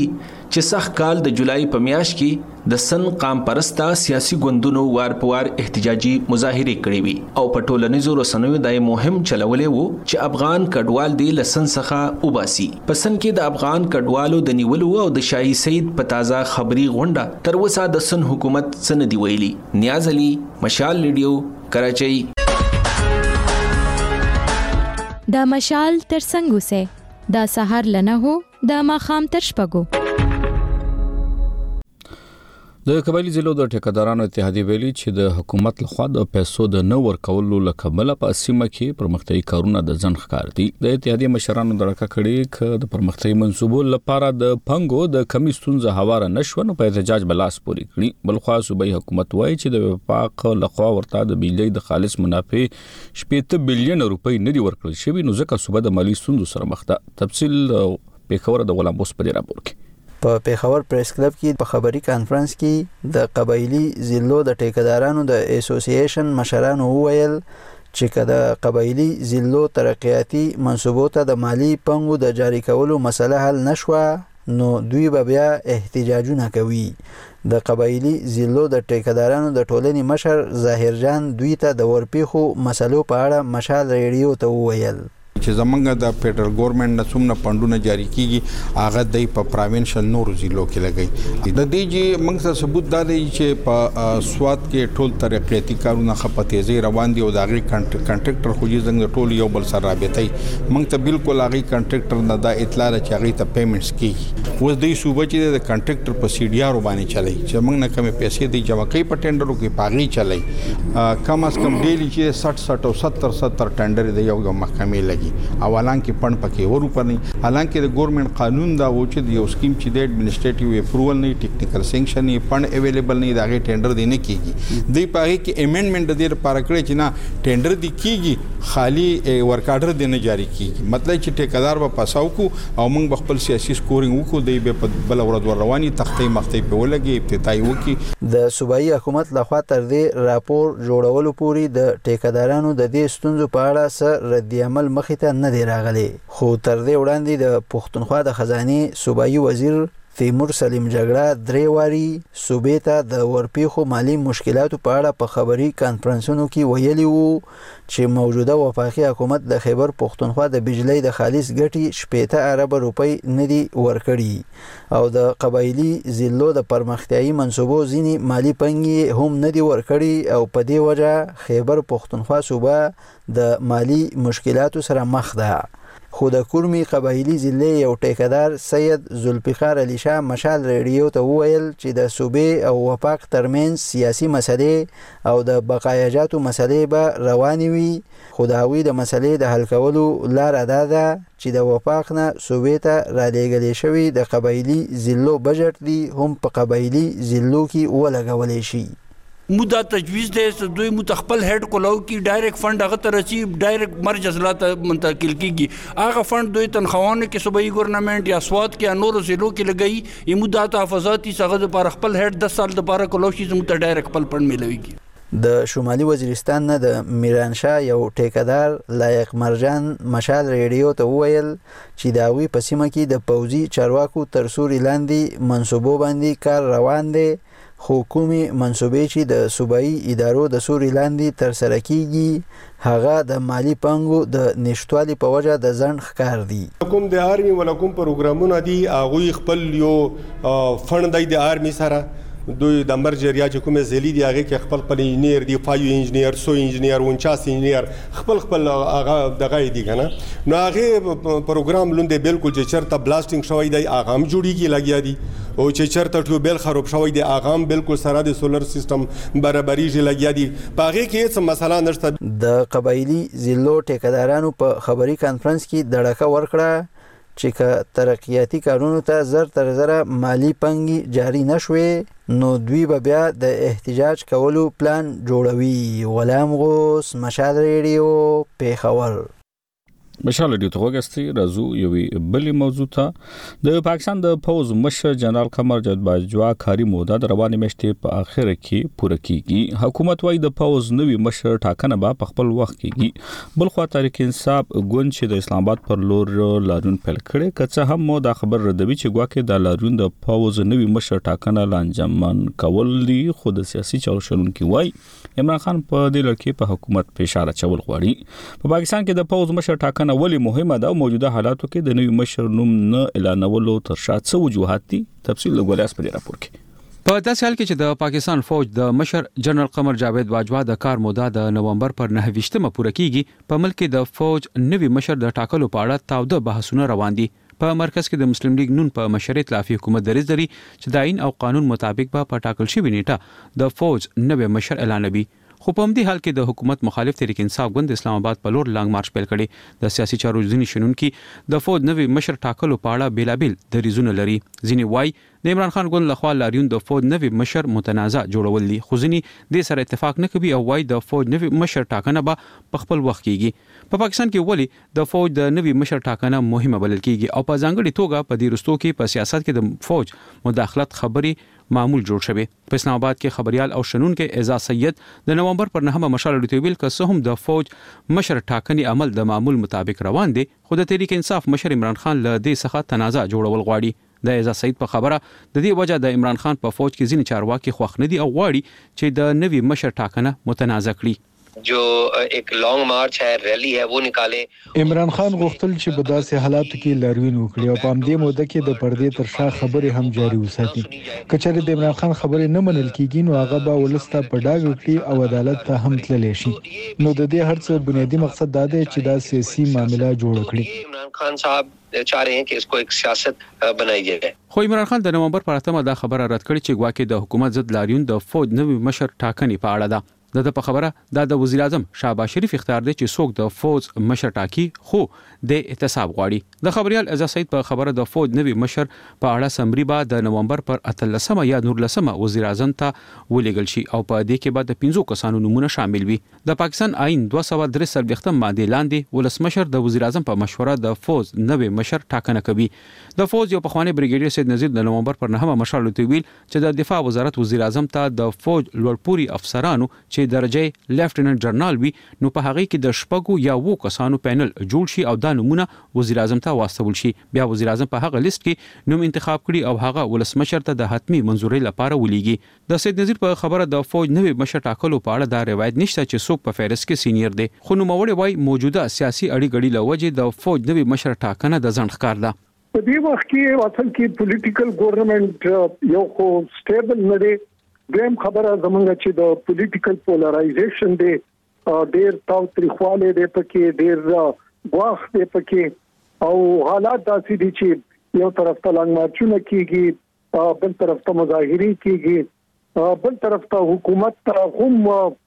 چې سخت کال د جولای په میاشت کې د سن قام پرستا سیاسي ګوندونو وار په وار احتجاجي مظاهره کړې وي او په ټولنیزو رسنیو د مهم چلولې وو چې افغان کډوال دی لسن څخه وباسي. په سن کې د افغان کډوالو د نیولو او د شاهي سید په تازه خبري غونډه تر اوسه د سن حکومت سند دی ویلي. نیاز علي، مشال ریډیو، کراچۍ. دا مشال تر څنګه سه دا سحر لنه هو دا ماخام تر شپګو. د قبایلی ضلعو د ټیکدارانو اتحادیه ویلي چې د حکومت لخوا د پیسو د نه ورکولو لکمله په سیمه کې پرمختیايي کارونه د ځن ښکار دي. د اتحادیه مشرانو دړکه کړي ک د پرمختیايي منصوبو لپاره د پنګو د کمی ستونزه هواره نشو نو په احتجاج بلاس پوری کړي. بلخوا صوبایي حکومت وایي چې د وفاق لخوا ورته د بجلی د خالص منافع شپږ بلین روپۍ نه دی ورکړل شوی نو ځکه صوبه د مالی ستونزو سره مخ ده. تفصیل پیښور د غلام بوس په راپور کې. په پیښور پریس کلب کې په خبري کانفرنس کې د قبایلی ضلعو د ټیکدارانو د اسوسییشن مشرانو وویل چې کله قبایلی ضلعو ترقیاتي منصوبو ته د مالی پنګو د جاری کولو مسله حل نشوه نو دوی به بیا احتجاجونه کوي. د قبایلی ضلعو د ټیکدارانو د ټولنې مشر ظاهر جان دوی ته د ورپیخو مسلو په اړه مشال ریډیو ته وویل چې زمونږ د فدرال ګورنمنت نه څومره فندونه جاری کیږي هغه د په پروینشل نورو ضلعو کې لګي. د دې چې موږ څه ثبوت دا دی چې په سواد کې ټول ترقیاتي کارونه خپتېزي روان دي او د هغه کنټراکټر خو یې څنګه ټول یو بل سره رابطي موږ ته بالکل هغه کنټراکټر نه دا اطلاع چې هغه ته پیمنټس کیږي. اوس د صوبې چې د کنټراکټر په سی ډي آر باندې چلای چې موږ نه کمې پیسې دی جمع کوي په ټینډرو کې پاغي چلای کم از کم ډیلی چې سठ سठ او ستر ستر ټینډر دی یو یو محکمې لګي اوالان کې پړ پکې ورو پرني حالانکه د ګورنمنت قانون دا و چې یو سکیم چې د اډمنسټریټیو اپروول نه ټیکنیکل سینکشن نه پړ اویلیبل نه داغه ټینډر دی نه کیږي. دوی پاره کې امندمنت د دې لپاره کړی چې نه ټینډر دی کیږي خالی ورک آرډر دی نه جاری کیږي. مطلب چې ټیکدار به پاساو کو او موږ خپل سیاسي سکورینګ وکړو دی به بل ورځ رواني تختې مختې په ولګي ابتدایي وکي. د صوبایي حکومت لخوا تر دې راپور جوړولو پوري د ټیکدارانو د دې ستونزو په اړه سره رد عمل مخې ته نه دی راغلی. خو تر دې وړاندې د پښتونخوا د خزانه صوبایي وزیر تیمور سلیم جګړه درې واري صوبې ته د ورپیخو مالی مشکلاتو په اړه په خبري کانفرنسونو کې ویلي وو چې موجوده وفاقي حکومت د خیبر پښتونخوا د بجلی د خالص ګټي شپږ ارب روپۍ نه دي ورکړي او د قبایلی ضلعو د پرمختیايي منصوبو ځینی مالی پنګي هم نه دي ورکړي او په دې وجه خیبر پښتونخوا صوبه د مالی مشکلاتو سره مخ ده. خو د کورمي قبایلی ضلع یو ټیکدار سید ذوالفقار علي شاه مشال ریډیو ته وویل چې د صوبې او وفاق ترمنځ سیاسي مسلې او د بقایاجاتو مسلې به روانې وي خو د هغوی د مسلې د حل کولو لاره دا ده چې د وفاق نه صوبې ته رالیږلی شوي د قبایلی ضلعو بجټ دی هم په قبایلی ضلعو کې ولګولی شي. مودا تجویز دی دوی متخپل هډ کولو کی ډایرکټ فند هغه ته رسی ډایرکټ مرج اصلاحات منتقل کیږي هغه فند دوی تنخواهونه کې صوبایي ګورنمنت یا سواد کې نور ضلعو کې لګي یمودا تحفظاتي څنګه د پر خپل هډ دس سال د پاره کولو شي زموږ ته ډایرکټ خپل فند ملويږي. د شمالي وزیرستان نه د میرانشاه یو ټیکدار لایق مرجان مشال ریډیو ته وویل چې داوی په سیمه کې د پوځي چارواکو تر سوري لاندې منصوبو باندې کار روان دی خو کومي منصوبې چې د صوبایي ادارو د سوري لاندې تر سره کیږي هغه د مالی پنګو د نشټوالي په وجه د ځن ښکار دي. کوم د آرمي ولا کوم پروګرامونه دي هغه خپل یو فند دی د آرمي سره دوی د مرجریا چې کومه زلی دی هغه کې خپل خپل انجنیر دی فایو انجنیر سو انجنیر ونچاس انجنیر خپل خپل هغه دغه دی کنه نو هغه پروګرام لوندې بالکل چې چرته بلاستینګ شوی دی هغه هم جوړیږي لګیا دی او چې چرته ټیوبل خراب شوی دی هغه هم بالکل سره د سولر سیستم برابرېږي لګیا دی په هغه کې څه مسله نشته. د قبایلی ضلعو ټیکدارانو په خبري کانفرنس کې دړکه ورکړه چې که ترقیاتي کارونو ته زر تر زره مالی پنګي جاری نشوي نو دوی به بیا د احتجاج کولو پلان جوړوي. غلام غوث، مشال ریډیو، پیښور. مشال ډیو ته وګستي راځو یوې بلې موضوع ته د پاکستان د فوز مشر جنرال قمر جاوید باجوا کاری موده د روانې میاشتې په اخر کې پوره کیږي. حکومت وايي د فوز نوی مشر ټاکنه به په خپل وخت کیږي. بل خو تحریک انصاف ګوند چې د اسلام آباد پر لور لارون پیل کړي کڅه هم مو دا خبر ردوي چې ګواکې د لارون د فوز نوی مشر ټاکنه لانجمن کول دي. خو د سیاسي چارواکو وايي عمران خان په دې لړ په حکومت فشار اچول غواړي. په پاکستان کې د فوز مشر ټاکنه ولی مهمه ده او موجوده حالاتو کې د نوي مشر نوم نه اعلانولو تر شا څه وجوهات دي؟ تفصیل لګولیاس په دې راپور کې. په داسې حال کې چې د پاکستان فوج د مشر جنرال قمر جاوید باجوا د کار موده د نومبر پر نهه ویشتمه پوره کیږي، په ملک کې د فوج نوي مشر د ټاکلو په اړه تاوده بحثونه روان دي. په مرکز کې د مسلم لیگ نون په مشرۍ ائتلافي حکومت دریځ لري چې د آئین او قانون مطابق به په ټاکل شوې نیټه د فوج نوي مشر اعلانوي. خو په همدې حال کې د حکومت مخالف تحریک انصاف ګوند اسلام آباد په لور لانګ مارچ پیل کړي. د سیاسي چارو ځینې شنونکي د فوج نوي مشر ټاکلو په اړه بیلابیل دریځونه لري. ځینې وایي د عمران خان ګوند لخوا لاریون د فوج نوي مشر متنازع جوړول دي، خو ځینې دې سره اتفاق نه کوي او وایي د فوج نوي مشر ټاکنه به په خپل وخت کیږي. په پاکستان کې ولې د فوج د نوي مشر ټاکنه مهمه بلل کیږي او په ځانګړي توګه په دې رستو کې په سیاست کې د فوج مداخلت خبري معمول جوړ شوی. په اسلام آباد کې خبريال او شنونکو اعزاز سید د نومبر پر نهمه مشال لټویل که څه هم د فوج مشر ټاکنې عمل د معمول مطابق روان دي، خو د تحریک انصاف مشر عمران خان له دې څخه تنازع جوړول غواړي. د اعزاز سید په خبره د دې وجه د عمران خان په فوج کې ځینې چارواکي خوښ نه دي او غواړي چې د نوي مشر ټاکنه متنازع کړي. जो एक लॉन्ग मार्च है रैली है वो निकाले. عمران خان غوښتل چې په داسې حالاتو کې لاریون وکړي او په همدې موده کې د پردې تر شا خبرې هم جاري وساتي. کچېرې د عمران خان خبرې نه منل کیږي نو هغه به ولسته په ډاګ وکړي او عدالت ته هم تللی شي. نو د دې هرڅه بنیادی مقصد دا دی چې دا سیاسي معاملہ جوړ کړي. عمران خان صاحب چاہ رہے ہیں کہ اس کو ایک سیاست بنائی جائے. خو عمران خان د نومبر پر اتمه دا خبره رد کړې چې ګواکې د حکومت ضد لاریون د فوج نوي مشر ټاکنې په اړه ده. د په خبره دا د وزیر اعظم شهباز شریف اختیار دی چې څوک د فوج مشر ټاکی خو د احتساب غواړي. د خبريال اعزاز سید په خبره د فوج نوي مشر په اړه سمري بعد د نومبر پر اتلسمه یا نورلسمه وزیر اعظم ته ولېږل شي او په دې کې بعد د پنځو کسانو نمونه شامل وي. د پاکستان آئین دوه سوه درې څلوېښتم ماده لاندې ولسمشر د وزیر اعظم په مشوره د فوج نوي مشر ټاکنه کوي. د فوج یو پخوانی بریګیډیر سید نذیر د نومبر پر نهمه مشال لټویل چې د دفاع وزارت وزیر اعظم ته د فوج لوړپوړي افسرانو چې درجه لیفټیننټ جنرال وي نو په هغه کې د شپږو یا وو کسانو پینل جوړ شي او دا نمونه وزیر اعظم ته واستول شي. بیا وزیر اعظم په هغه لیست کې نوم انتخاب کړي او هغه ولسمشر ته د حتمی منزوري لپاره ولېږي. د سید نذیر په خبره د فوج نوي مشر ټاکلو په اړه دا روایت نشته چې څوک په فهرست کې سینیئر دی، خو نوموړی وايي موجوده سیاسي اړیګړي لوجه د فوج نوي مشر ټاکنه د ځنډ ښکار ده. په دې وخت کې اصل کې پولیټیکل ګورنمنت یو خو سټیبل نه دی. دیم خبره زمونږ چې د پولیټیکل پولرایزیشن دی ډېر تاو تریخواله دی پکې ډېر واخ دی پکې او حالات داسې دي چې یو طرف ته لنګ مارچونه کیږي بل طرف ته مظاهرې کیږي بل طرف ته حکومت ته هم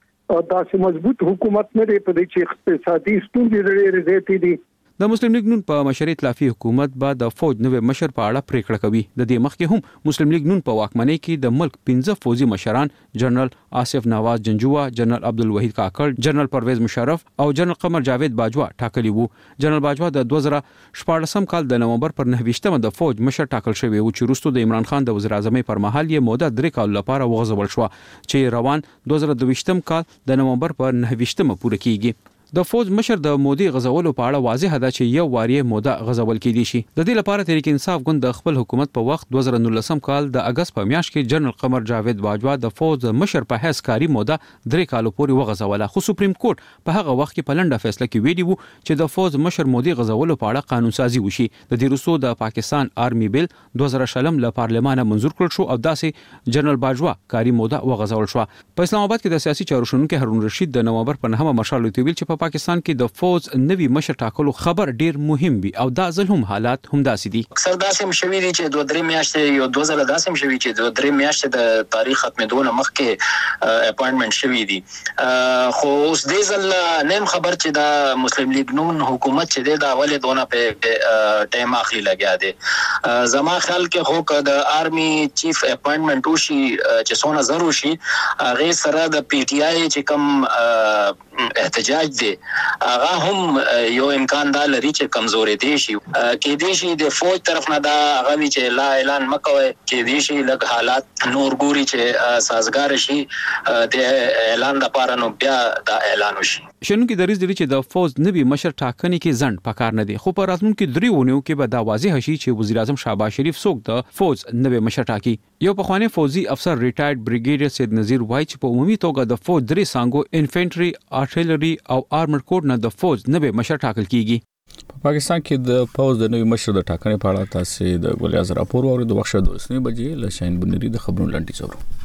داسې مضبوط حکومت نه دی په دې چې اقتصادي ستونزې ډېرې زیاتې دي. د مسلم لیگ نون په مشرۍ ائتلافي حکومت بعد د فوج نوې مشر په اړه پریکړه کوي. د دې مخکې هم مسلم لیگ نون په واکمنۍ کې د ملک پنځه فوجي مشران جنرال آصف نواز جنجوه، جنرال عبدالوحید کاکړ، جنرال پرویز مشرف او جنرال قمر جاوید باجوا ټاکلي وو. جنرال باجوا د دوه زره شپاړسم کال د نومبر پر نهه ویشتمه د فوج مشر ټاکل شوی و چې وروسته د عمران خان د وزیر اعظمۍ پر مهال یې موده درې کال لپاره وغځول شو چې روان دوه زره دویشتم کال د نومبر پر نهه ویشتمه پوره کیږي. د فوج مشر د مودي غزولو په اړه واضح ده چې یو واری موده غزول کېدی شي. د دې لپاره تحریک انصاف ګوند د خپل حکومت په وخت دوه زره نولسم کال د اگست په میاشت کې جنرال قمر جاوید باجوا د فوج مشر په حیث کاری موده درې کالو پورې وغځوله، خو سپریم کورټ په هغه وخت کې په لنډه فیصله کې ویلي وو چې د فوج مشر مودي غزولو په اړه قانون سازي وشي. د دې وروسته د پاکستان آرمي بیل دوه زره شلم له پارلمان منظور کړل شو او داسې جنرال باجوا کاری موده وغځول شو. په اسلام آباد کې د سیاسي چارو شنونکو هارون رشید د نومبر په نهمه مشال ویل چې په پاکستان کې د فوج نوی مشر ټاکلو خبر ډیر مهم وي او دا ځل هم حالات هم داسې دي. اکثر داسې مشوي دي چې دوه درې میاشتې یو دوه ځله داسې مشوي چې دوه درې میاشتې د تاریخ ختمېدو مخکې اپاینټمنټ شوی دي. خو اوس دې ځل نیم خبر چې دا مسلم لیگ نون حکومت چې دا ولې دونه په ټایم اخلي لګیا دي. زما خیال کې خو که د آرمي چیف اپاینټمنټ وشي چې څونه زر وشي هغې سره د پی ټی آی چې کوم احتجاج دی هغه هم یو امکان دا لري چې کمزوري دي شي کې دي شي د فوج طرف نه دا هغه چې لا اعلان مکوي کې دي شي لږ حالات نور ګوري چې سازگار شي د اعلان د پاره نو بیا دا اعلان وشي. شنو کې دریز دي چې د فوج نوي مشر ټاکنې کې ځند پکار نه دي خو په راتلونکو درې ونیو کې به دا واضح شي چې وزیر اعظم شهباز شریف څوک د فوج نوي مشر ټاکي. یو پخوانی فوجي افسر ریټایرډ بریګیډیر سید نذیر وای چې په عمومي توګه د فوج درې څانګو انفینټری آرټلري او آرمر کوډ نه د فوج نوي مشر ټاکل کیږي. په پاکستان کې د فوج د نوي مشر د ټاکنې په اړه تاسو د ګولیاز راپور او د وخت د اوسنی بجې له شاین بنری د خبرونو لاندې څورو.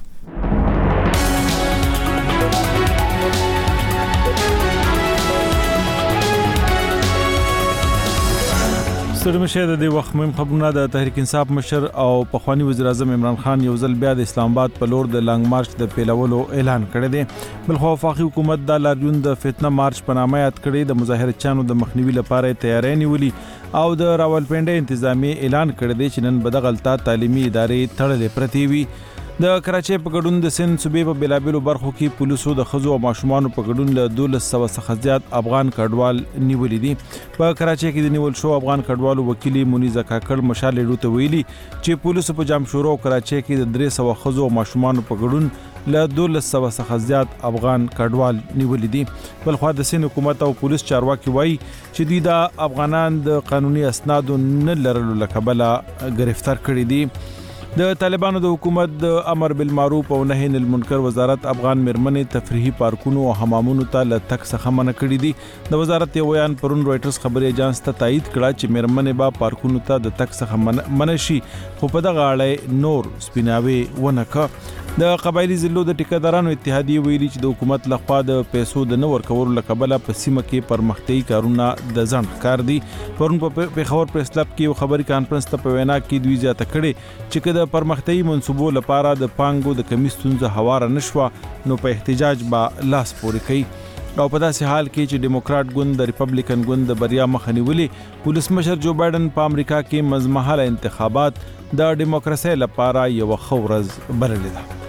سترمشه د دې وخت مهم خبرونه د تحریک انصاف مشر او پخوانی وزیر اعظم عمران خان یو ځل بیا د اسلام آباد په لور د لانګ مارچ د پیلولو اعلان کړی دی. بل خو وفاقي حکومت د لاریون د فتنه مارچ په نامه یاد کړی د مظاهرچیانو د مخنیوي لپاره تیاری نیولې او د راولپنډي انتظامی اعلان کړی دی چې نن بدغلطه تعلیمي ادارې تړلې پرتی وي. د کراچۍ په ګډون د سند صوبې په بلابلو برخو کې پولیسو د خزو او ماشومان په ګډون له دولس سوه څخه زیات افغان کډوال نیولې دي. په کراچۍ کې د نیول شو افغان کډوالو وکیل مونیزه کاکړ مشال لري ویلي چې پولیسو په جامشورو او کراچۍ کې د درې سوه خزو او ماشومان په ګډون له دولس سوه څخه زیات افغان کډوال نیولې دي. بل خو د سند حکومت او پولیس چارواکي وایي چې دوی د افغانان د قانوني اسنادو نه لرلو لکبله گرفتار کړي دي. د طالبانو د حکومت د امر بالمعروف او نهي عن المنکر وزارت افغان مرمنې تفریحي پارکونو او حمامونو ته له تک څخه منع کړي دي. د وزارت یو بیان پرون رويټرز خبري اژانس ته تایید کړه چې مرمنې با پارکونو ته د تک څخه منع شي خو په دغه اړه نور سپیناوي ونکه. د قبایلی ضلعو د ټیکادارانو اتحادیه ویلي چې د حکومت لخوا د پیسو د نور کولو لکبله په سیمه کې پرمختیايي کارونه د ځند کار دي. پرون په پیښور پریس کلب کې یو خبري کانفرنس ته په وینا کې دوی زیاته کړي چې کله پرمختیايي منصوبو لپاره د پانګو د کمی ستونزه هواره نشوه نو په احتجاج به لاس پورې کوي. او په داسې حال کې چې ډیموکرات ګوند د ریپبلیکن ګوند د بریا مخه نیولې ولسمشر جو بایدن په امریکا کې مزمحله انتخابات د ډیموکراسي لپاره یو خورز بللې ده.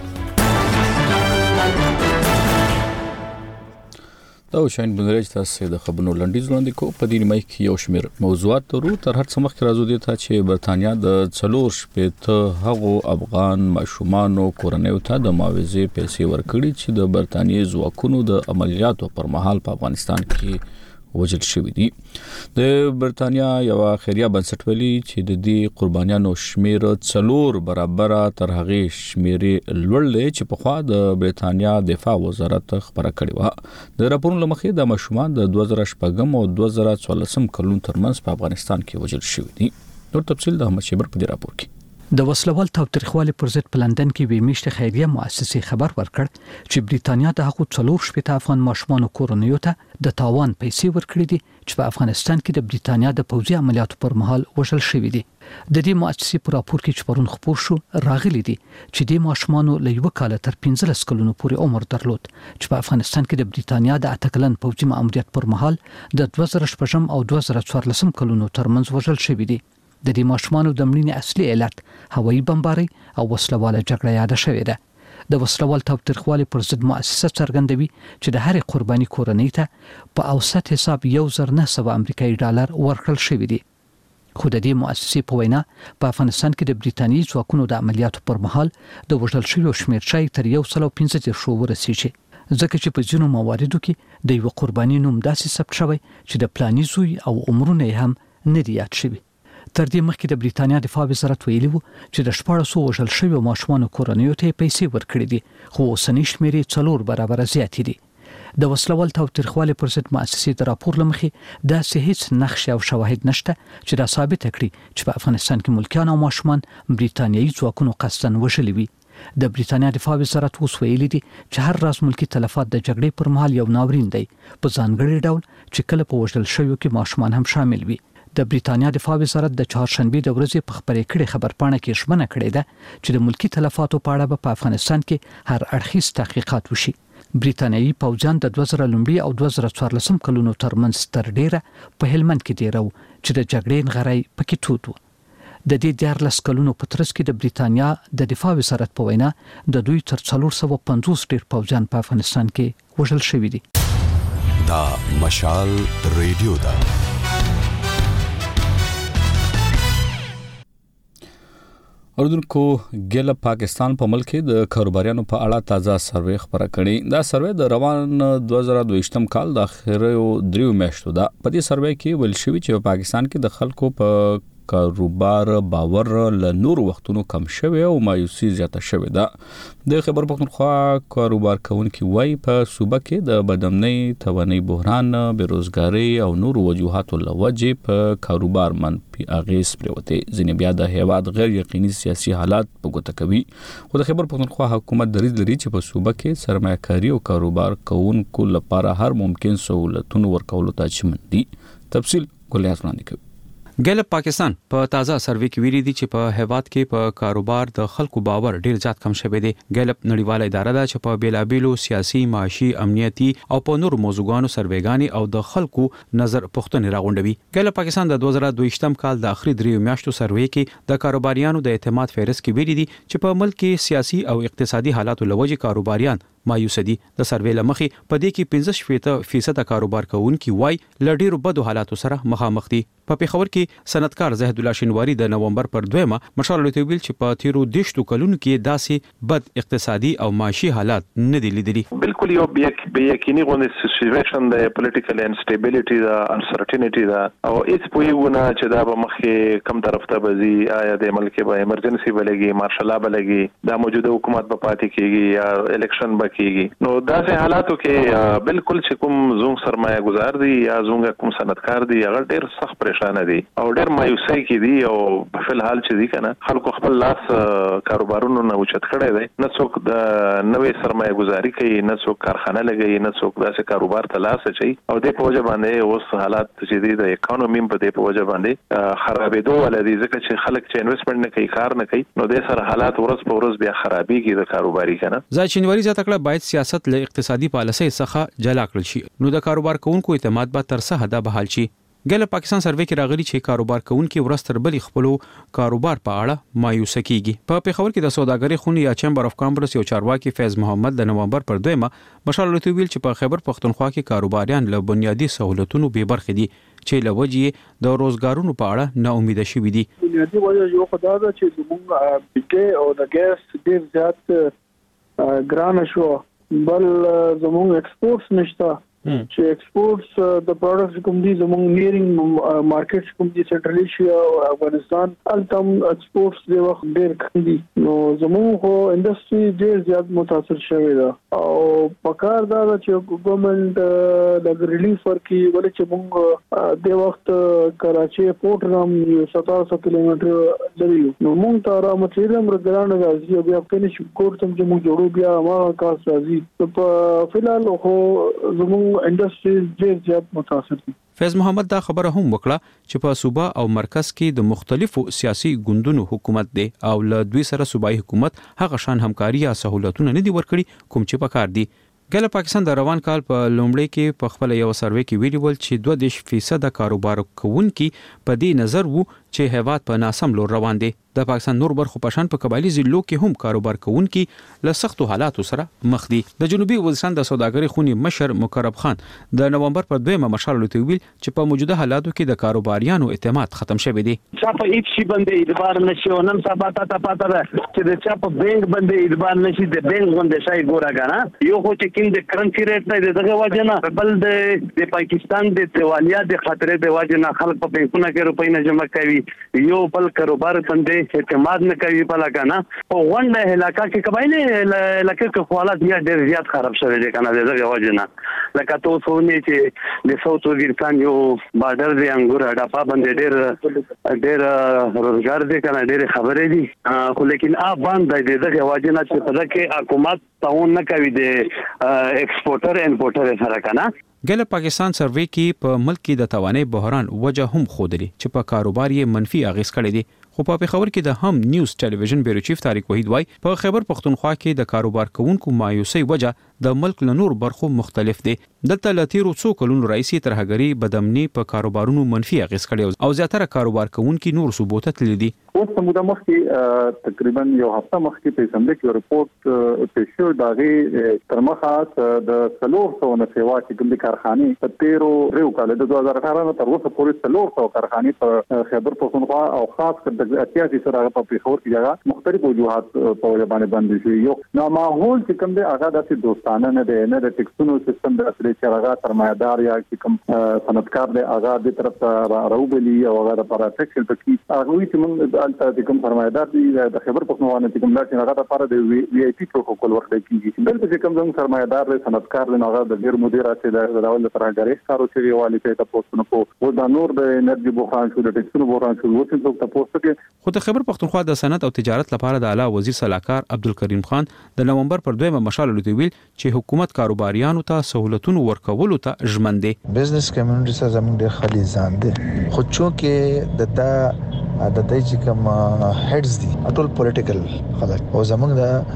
دا شاین بنرج تاسو د خبرونو لنډیز وړاندې کو په دې نیمه کې یو شمېر موضوعات ورو تر هر څه مخکې راځو دي ته چې برتانیا د څلور شپېته هغو افغان ماشومانو کورنیو ته د معاوضې پیسې ورکړي چې د برتانیې ځواکونو د عملیاتو پر مهال په افغانستان کې وژل شوی دي. د برتانیا یو خیریه بنسټ ویلي چې د دې قربانیانو شمیر څلور برابر تر هغه شمیرې لوړ دی چې په خوا د برتانیا دفاع وزارت خبره کړې و. د راپورونو لمخې د ماشومان د دوه زره شپږم او دوه زره څوارلسم کلونو ترمنځ په افغانستان کې وژل شوی دي. نور تفصیل د احمد شیبر په دې راپور کې. د وسلوال تاوتریخوالي پر ضد په لندن کې وی میشته خیریه مؤسسې خبر ورکړ چې بریتانیا د هغو څلور شپېته افغان ماشومانو کورنیو ته د تاوان پیسې ورکړي دي چې په افغانستان کې د بریتانیا د پوځي عملیاتو پر مهال وژل شوي دي. د دې مؤسسې په راپور کې چې پرون خپور شو راغلي دي چې د ماشومانو له یو کال تر پنځلس کلونو پورې عمر درلود چې په افغانستان کې د بریتانیا د اته کلن پوځي ماموریت پر مهال د دوه زره شپږم او دوه زره څوارلسم کلونو ترمنځ وژل شوي دي. د دې ماشومانو د مړینې اصلي علت هوایي بمباري او وسلواله جګړه یاد شوې ده. د وسلوال تاوتریخوالي پر ضد مؤسسه څرګندوي چې د هرې قرباني کورنۍ ته په اوسط حساب یو زر نه سوه امریکایي ډالر ورکړل شوي دي. خو د دې مؤسسې په وینا په افغانستان کې د بریتانیې ځواکونو د عملیاتو پر مهال د وژل شویو شمېر شاید تر یو سل او پنځه دېرشو ورسیږي ځکه چې په ځینو مواردو کې د یو قرباني نوم داسې ثبت شوی چې د پلاني زوی او عمرونه یې هم نه دي یاد شوي. تر دې مخکې د بریتانیا دفاع وزارت ویلي وو چې د شپاړسو وژل شویو ماشومانو کورنیو ته پیسې ورکړي دي خو اوسنی شمېرې څلور برابره زیاتې دي. د وسلوال تاوتریخوالي پر ضد مؤسسې د راپور له مخې داسې هیڅ نقشې او شواهد نشته چې دا ثابته کړي چې په افغانستان کې ملکیان او ماشومان بریتانیایي ځواکونو قصداً وژلي وي. د بریتانیا دفاع وزارت اوس ویلي دي چې هر راز ملکی تلفات د جګړې پر مهال یو ناورین دی په ځانګړي ډول چې کله په وژل شویو کې ماشومان هم شامل وي. د بریتانیا دفاع وزارت د چهارشنبه د ورځې په خبرې کړي خبرپاڼه کې ژمنه کړې ده چې د ملکی تلفاتو په اړه په افغانستان کې هر اړخیز تحقیقات وشي. بریتانیایي پوځیان د دوه زره لومړي او دوه زره څوارلسم کلونو ترمنځ تر ډیره په هلمند کې دیرو چې د جګړې نغړی پکې توت و. د دې دیارلس کلونو په ترڅ کې د بریتانیا د دفاع وزارت په وینا د دوی تر څلور سوه پنځوس ډیر پوځیان په افغانستان کې وژل شوي دي. دا مشال ریډیو دا اردوونکو ګله پاکستان په ملک کې د کاروباریانو په اړه تازه سروې خبره کړې. دا سروې د روان دوه زره دوه کال د اخره دریو میاشتو ده. په دې سروې کې ویل شوی چې په پاکستان کې د خلکو په کاروبار باور له نور وختونو کم شوی او مایوسي زیاته شوی ده. د خبر پختونخوا کاروبار کوونکي وای په صوبه کې د بدامنۍ توانایي بحران بیروزګاری او نور وجوهاتو لوجه په کاروبار منفي اغیز پروته. ځینې بیا د هیواد غیر یقیني سیاسي حالات په ګوته کوي. خو د خبر پختونخوا حکومت دریځ لري چې په صوبه کې سرمایه‌کاري او کاروبار کوونکو لپاره هر ممکن سہولتونه ورکولو ته چمن دي. تفصیل ګلیاس وړاندې کوي. ګلب پاکستان په تازه سروې کې ویلي دي چې په هیواد کې په کاروبار د خلکو باور ډیر زیات کم شوی دی. ګلب نړیواله اداره ده چې په بیلابیلو سیاسي، معاشي، امنیتي او په نور موضوعاتو سروېګانی او د خلکو نظر پوښتنې راغونډوي. ګلب پاکستان د دوه زره دوه کال د اخري دریو میاشتو سروې کې د کاروباریانو د اعتماد فهرست کې ویلي دي چې په ملک کې سیاسي او اقتصادي حالاتو لوجه کاروباریان مایوس دي. د سروې لمخې په دې کې پنځه شپږ فیصد کاروبار کوونکي وای لډیرو بدو حالاتو سره مخامخ دي. په پیښور کې صنعتکار زاهد الله شینواری د نومبر پر دویمه مشال لوتویل چې په تیرو دیشتو کلونو کې داسې بد اقتصادي او معاشي حالات نه دي لیدلي. بالکل یو به یقیني غونډه سچويشن د پولیټیکل انسټیبিলিټي دا انسرټینټي دا او هیڅ پویونه چې دا به مخې کم طرف ته بزي آیا د ملک به ایمرجنسي بلګي مارشل لا بلګي دا موجوده حکومت په پاتې کېږي یا الیکشن به کېږي. نو داسې حالاتو کې بالکل چې کوم زوم سرمایه گزار دي یا زوم کوم صنعتکار دي هغه ډېر سخت پریشان دي او ډېر مایوسۍ کې دي او په فل حال چې دي کنه خلکو خپل لاس کاروبارونو نه اوچت کړی دی. نه څوک د نوې سرمایه گزاري کوي، نه څوک کارخانه لګوي، نه څوک داسې کاروبار ته لاس اچوي او د په وجه باندې اوس حالات چې دي د اکانومي په دې په وجه باندې خرابېدو ولدي ځکه چې خلک چې انویسټمنټ نه کوي، کار نه کوي، نو د سره حالات ورځ په ورځ بیا خرابېږي د کاروباري کنه. ځای چینواری زیاته کړه باید سیاست له اقتصادي پالیسۍ څخه جلا کړل شي نو د کاروبار کوونکو اعتماد به تر څه حده بحال شي. ګل پاکستان سروې کې راغلي چې کاروبار کوونکي ورستر بلی خپل کاروبار په اړه مایوس کیږي. په پیښور کې د سوداګرۍ خونې یا چیمبر اف کامرس یو چارواکي فیض محمد د نومبر پر دویمه مشال لوتویل چې په خیبر پختونخوا کې کاروباریان له بنیادی سہولتونو بے برخې دي چې لوجې د روزګارونو په اړه نا امید شوي دي. بنیادی وجه یو خدای دا چې زموږ بګې او د ګیس ډیر زیات ګران شو، بل زموږ ایکسپورټس نشته چې ایکسپورټس د پروډکټس کوم دي زموږ نیرینګ مارکیټس کوم دي سنټرل ایشیا او افغانستان التم ایکسپورټس د وخت ډیر کم دي نو زموږ خو انډستری ډیر زیات متاثر شوی ده او پکار دا چې ګورنمنت د ریلیف ورکي ولې چې موږ د وخت کراچي پورټ نام یو ستاسو کیلومتر لري نو موږ ته را مچېرم رګران راځي بیا په نش کوړم چې موږ جوړو بیا ما کار راځي په فلال خو زموږ انډستری ډیر زیات متاثر دي. فیض محمد دا خبره هم وکړه چې په صوبه او مرکز کې د مختلفو سیاسي ګوندونو حکومت دی او له دوی سره صوبایي حکومت هغه شان همکاري یا سہولتونه نه دي ورکړي کوم چې پکار دي. ګل پاکستان د روان کال په لومړی کې په خپل یو سروې کې ویلي ول چې دوه دیش فیصد کاروبار کوونکي په دې نظر وو چې هیواد په ناسم لور روان دي. د پاکستان نور برخو پشان په قبایلی ضلعو کې هم کاروبار کوونکي له سختو حالاتو سره مخ دي. د جنوبي وزیرستان د سوداګرۍ خونې مشر مقرب خان د نومبر پر دویمه مشال لوتویل چې په موجوده حالاتو کې د کاروباریانو اعتماد ختم شوی دی. چا په هیڅ شي باندې اعتبار نشي او نن سبا ته پاته ده چې د چا په بانک باندې اعتبار نشي د بانک باندې شای ګورا غانا یو خو چې کیند د کرنسي ریټ نه دغه واجنه بل د پاکستان د دیوالیا د خطرې د واجنه خلک په بانکونو کې روپۍ نه جمع کوي یو بل کاروبار باندې اعتماد نه کوي په لګانا او غونډه علاقہ کې قبایلی علاقې کې حالات بیا ډېر زیات خراب شوی دی کنه دغه وجنه لکه تاسو نه چې د ساوث وزیرستان یو بارډر دی انګور اډاپا باندې ډېر ډېر روزګار دی کنه ډېر خبرې دي خو لیکن ا باندې دغه وجنه چې په دغه حکومت تعاون نه کوي د ایکسپورټر انپورټر سره کنه. ګل پاکستان سروې کې په ملک کې د توانایي بحران وجه هم خودلی چې په کاروبار یې منفي اغیز کړی دی. خو په خبر کې د هم نیوز ټلویزیون بیرو چیف طارق وحید وای په خیبر پختونخوا کې د کاروبار کوونکو مایوسۍ وجه د ملک له نور برخو مختلف دي. دلته له تیرو څو کلونو راځي ترهګری بدامني په کاروبارونو منفي اغیز کړي او زیاتره کاروبار کوونکي نور ثبوت تللی دي. اوس موده مخکې تقریبا یو هفته مخکې په اسمبلی کې رپورت پیش شو داغه تر مخه د څلور سوه نه سیوا چې کوم کارخانې په تیرو ریو کال د دوه زره اټھارہ تر اوسه پورې څلور سوه کارخانې په خیبر پښتونخوا او خاص کر د اتیاسي سره په پیښور کې جگہ مختلف وجوهات په باندې باندې شي. یو نو ماحول چې کوم دی هغه د دوستانه نه دی نه د ټیکسونو سیستم د اصلي چې هغه سرمایدار یا چې کوم صنعتکار دی هغه د طرف ته راوبلي او هغه د پروټیکشن پکې هغه چې موږ د کوم سرمایدار دی د خبر پښتونخوا نه کوم لار چې هغه لپاره د وی آی پی پروتوکول ورکړل کیږي. دلته چې کوم څنګه سرمایدار دی صنعتکار دی هغه د ډیر مدیرات د ډول ترهګری کارو چې یوالي ته تاسو نه په و د نور د انرژي بحران شو د ټیکسونو بحران شو ورته څوک تاسو کې خو د خبر پښتونخوا د صنعت او تجارت لپاره د اعلی وزیر صلاحکار عبدالکریم خان د نومبر پر دویمه مشال لوي ویل چې حکومت کاروباریانو ته سہولتونو ورکولو ته ژمن دي. بزنس کمیونټي سره زموږ ډېر خالي ځان دي خو چونکه د دا د دې چې کوم هډز دي ټول پولیټیکل خلک او زموږ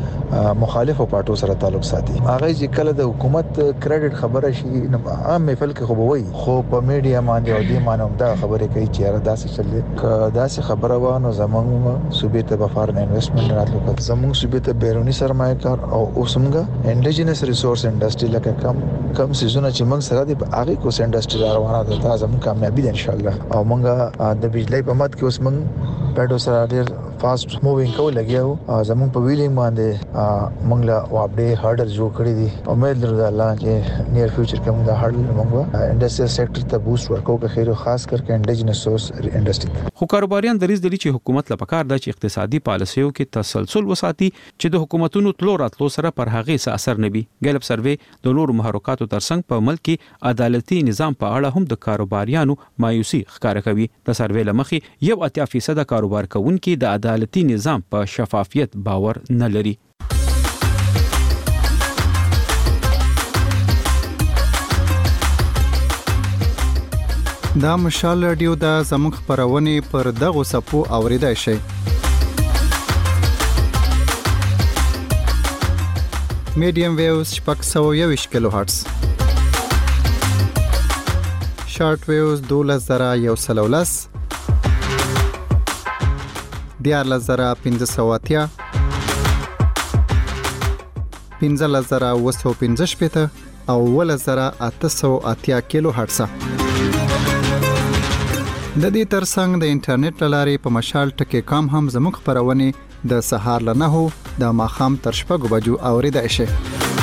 د مخالفو پارټو سره تعلق ساتي هغه چې کله د حکومت کریډټ خبره شي نو عام محفل کې خو وایي خو په میډیا باندې او دې مانوم دا خبره کوي چې را داسې چلې ک داسې خبره وانه زموږ صوبې ته په فارن انویسټمنټ راتلو کوي زموږ صوبې ته بیرونی سرمایه‌کار او اوسمګه انډیجنس ریسورس انډستری لکه کم کم سيزونه چې موږ سره دي هغه کوس انډستری روانه ده دا زموږ کامیابی ده ان شاء الله او موږ د بجلی په مد کې اوس پیډو سره ډیر فاست مووینګ کو لګیاو زمون په ویلینګ باندې موږ لا اپډیټ هارډر جوړ کړی دي امید لرو الله چې نیر فیوچر کې موږ دا هارډر موږ انډستریال سېکټر ته بوست ورکو که خیر خاص کر کې انډیجنس سورس انډستری. خو کاروباریان دریز دي چې حکومت لپاره کار د اقتصادي پالیسیو کې تسلسل وساتي چې د حکومتونو تلو راتلو سره پر هغه څه اثر نه وي. ګلب سروې د نور محرکاتو ترڅنګ په ملک کې عدالتي نظام په اړه هم د کاروباریانو مایوسي ښکاره کوي. د سروې لمخې یو اتیا فیصد کاروبار کوونکي د عدالتي نظام په شفافیت باور نه لري. دا مشال رادیو د زموږ خبرونه پر دغه سپو اوریدای شي. میډیم ویوز شپږ سوه یوویشت کیلو هرتز، شارټ ویوز دولس زره یو سل او لس، دیارلس زره پنځه سوه اتیا، پنځلس زره اوه سوه پنځه شپېته او اوولس زره اته سوه اتیا کیلو هرتز. د دې ترڅنګ د انټرنیټ لارې په مشال ټکی کام هم زموږ خبرونه د سهار له نهو د ماښام تر شپږو بجو اوریدای شي.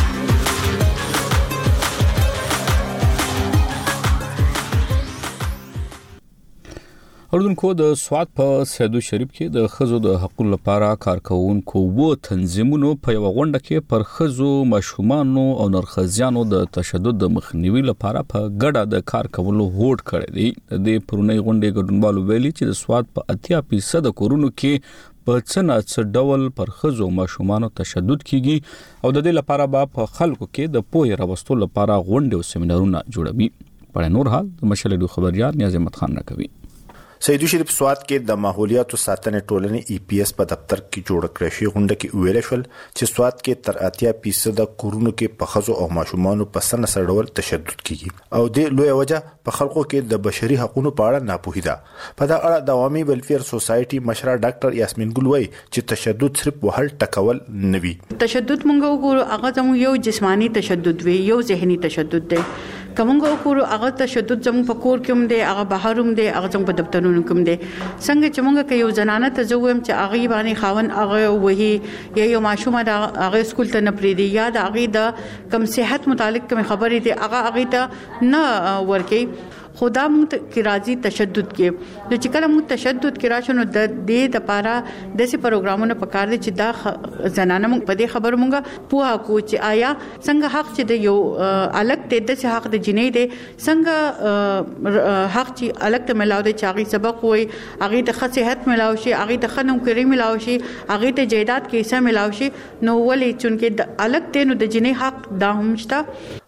اردوونکو د سواد په سیدو شریف کې د خزو د حقوقو لپاره کارکونکو وو تنظیمونو په یو غونډه کې پر خزو ماشومانو او نرخزیانو د تشدد د مخنیوي لپاره په ګډه د کار کولو هوډ کړی دی. د دې پرونی غونډې ګډونوالو ویلي چې د سواد په اتیا فیصد کورونو کې په څه نه څه ډول پر خزو ماشومانو تشدد کیږي او د دې لپاره به په خلکو کې د پوهې راوستلو لپاره غونډې او سیمینارونه جوړوي. په نور حال د مشال ډو خبريار نیاز احمد خان راکوي. سیدو شریف سواد کې د ماحولیاتو ساتنې ټولنې ای پی ایس په دفتر کې جوړ کړی شي غونډه کې ویل شول چې سواد کې تر اتیا فیصد کورونو کې په خزو او ماشومانو په سن سره ډول تشدد کیږي او د لوی وجه په خلکو کې د بشري حقوقو په اړه ناپوهي ده. په دا اړه د عوامي ویلفیر سوسایټي مشره ډاکټر یاسمین ګل وایي چې تشدد صرف وهل ټکول نه وي. تشدد مونږ وګورو هغه زموږ یو جسمانی تشدد وي یو ذهني تشدد دی. کومه وګورو هغه تشدد زموږ په کور کې هم دی هغه بهر هم دی هغه زموږ په دفترونو کې هم دی. څنګه چې مونږ کې یو زنانه ته زویم چې هغه باندې خاون هغه وਹੀ یا یو ماشومه دا هغه سکول ته نه پریدي یا د هغه د کم صحت متعلق کوم خبرې دي هغه هغه ته نه ورکي خدا مونږ کې راځي تشدد کې د چې کله مونږ تشدد کې راشنو د دې د پاره د سي پروګرامونو په کار دي چې دا زنانه مونږ په دې خبر مونږه پوها کو چې آیا څنګه حق چې د یو الګ ته د حق د جنې دي څنګه حق چې الګ ته ملاو دي چې هغه سبق وي هغه د صحت ملاو شي هغه د خنم کړی ملاو شي هغه د جیدات کې حصہ ملاو شي نو ولې چونکه د الګ ته نو د جنې حق دا هم شته.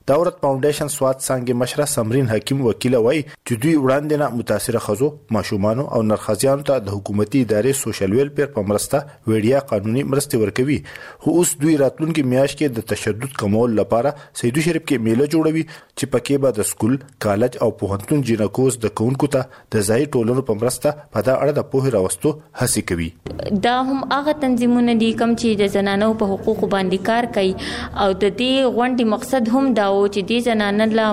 داورت فاونډیشن سواد څنګه مشره سمرین حکیم وکیل وای چې دوی وړاندې نه متاثر خزو ماشومان او نرخزیانو ته د حکومتي ادارې سوشل ویلفیر په مرسته وړیا قانوني مرستې ورکوي. خو اوس دوی راتلونکي میاشت کې د تشدد کمول لپاره سیدو شریف کې میله جوړوي چې پکې به د سکول، کالج او پوهنتون جنکوز د کونکو ته د ځای ټولنو په مرسته په دا اړه د پوهې راوستو هڅه کوي. دا هم هغه تنظیمونه دي کوم چې د زنانو په حقوقو باندې کار کوي او د دې غونډې مقصد هم دا او چې دې زنانه لا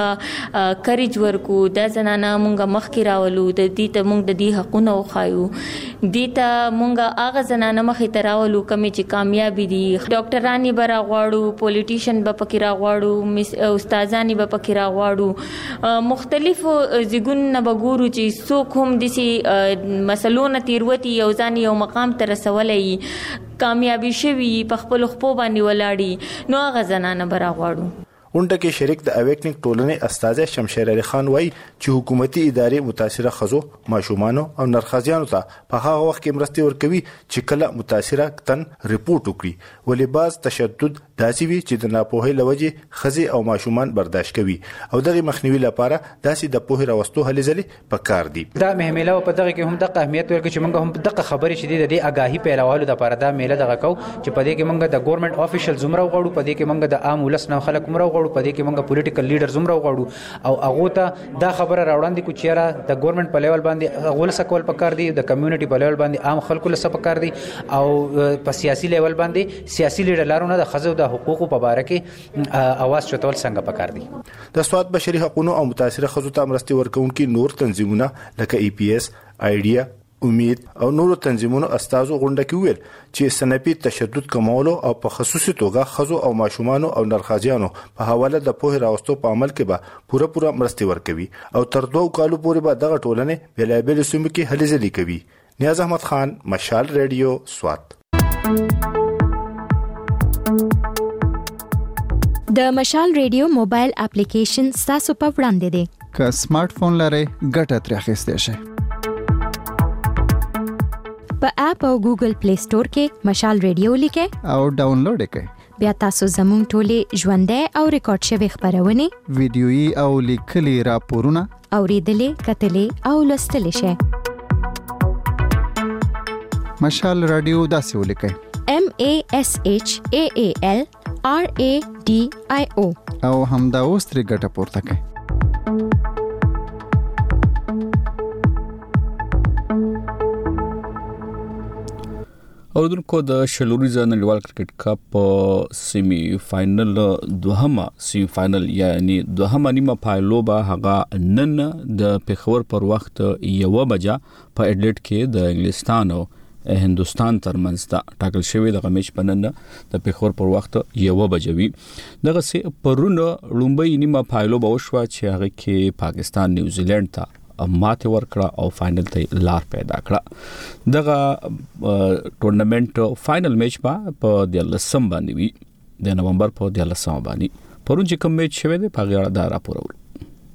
مونږه کریج ورکو، د زنانه مونږه مخکې راولو، د دې ته مونږ د دې حقونه وخایو، دې ته مونږه هغه زنانه مخې ته راولو کومې چې کامیابې دي. ډاکټرانی به راغواړو، پولیټیشن به پکې راغواړو، استادانی به پکې راغواړو، مختلفو زیګونو به ګورو چې څوک هم داسې مسلو نه تیروتي یو ځان یو مقام ته رسولی کامیابي شوي په خپلو خپو باندې ولاړي، نو هغه زنانه به راغواړو. غونډه کې شریک د اویکنګ ټولنې استاد شمشیر علي خان وایي چې حکومتي ادارې متاثره خزو، ماشومانو او نرخزیانو ته په هغه وخت کې مرستې ورکوي چې کله متاثره تن ریپورت وکړي، ولې باز تشدد داسې وي چې د ناپوهۍ له وجې ښځې او ماشومان برداشت کوي او دغه مخنیوي لپاره داسې د پوهې راوستو هلې ځلې پکار دي. دا مهمه په دغه کې هم د اهمیت ورکړي چې موږ هم دغه خبرې چې د دې آگاهي پیلولو لپاره دا میله دغه کو چې په دې کې موږ د ګورنمنت افیشل زمرا وغوړو، په دې کې موږ د عام ولس نه خلک مر وغوړو، په دې کې موږ پولیټیکل لیډر زمرا وغوړو او هغه ته دا خبره راوړاندې کو چیرې د ګورنمنت په لیول باندې غول سکول پکار دي، د کمیونټي په لیول باندې عام خلکو له پکار دي او په سیاسي لیول باندې سیاسي لیډرانو د خزو د حقوقو په اړه کې اواز چتول څنګه پکار دي. د سواد بشري حقوقو او متاثره خزو ته مرستې ورکوونکي نور تنظیمونه لکه ای پی اس، آیډیا، امید او نورو تنظیمونو استازو غونډه کې ویل چې سنپي تشدد کمولو او په خصوصي توګه خزو او ماشومانو او نرخازیانو په حواله د پوهې راوستو په عمل کې به پوره پوره مرستې ورکوي او تر دوه کالو پورې به دغه ټولنې بېلابېلو سیمو کې هلې ځلې کوي. نیاز احمد خان، مشال ریډیو، سوات. د مشال ریډیو موبایل اپلیکیشن تاسو په وړاندې دی. که سمارټ فون لرئ ګټه ترې اخیستی شئ. په اپ او ګوګل پلی سٹور کې مشال ریډیو لیکئ او ډاونلوډ کړئ. بیا تاسو زموږ ټولې ژوندۍ او ریکارډ شوی خبرونه، ویډیويي او لیکلي راپورونه اوریدلې، کتلې او لوستلې شئ. مشال رادیو داسې ولیکئ: M A S H A A L R A D I O او همدا اوس ترې ګټه پورته کړئ. اوردونکو د شلوريزه نړیوال کرکټ کپ سیمی فائنل دوهمه سیمی فائنل یعنی دوهمه نیمه پایلوبه هغه نن د پیښور پر وخت یو بجا په اډلیټ کې د انګلستان او هندستان ترمنځ دا ټاکل شوی د میچ په نن د پیښور پر وخت یو بجوي. دغه سي پرونه لومبي نیمه پایلوبه وشو چې هغه کې پاکستان نیوزیلند ته ماته ورکړه او فائنل ته لار پیدا کړه. دغه ټورنمنت فائنل میچ په د لسم باندې وی د نومبر په د لسم باندې پرون چې کوم میچ شوه د پاګړه دا راپور ور.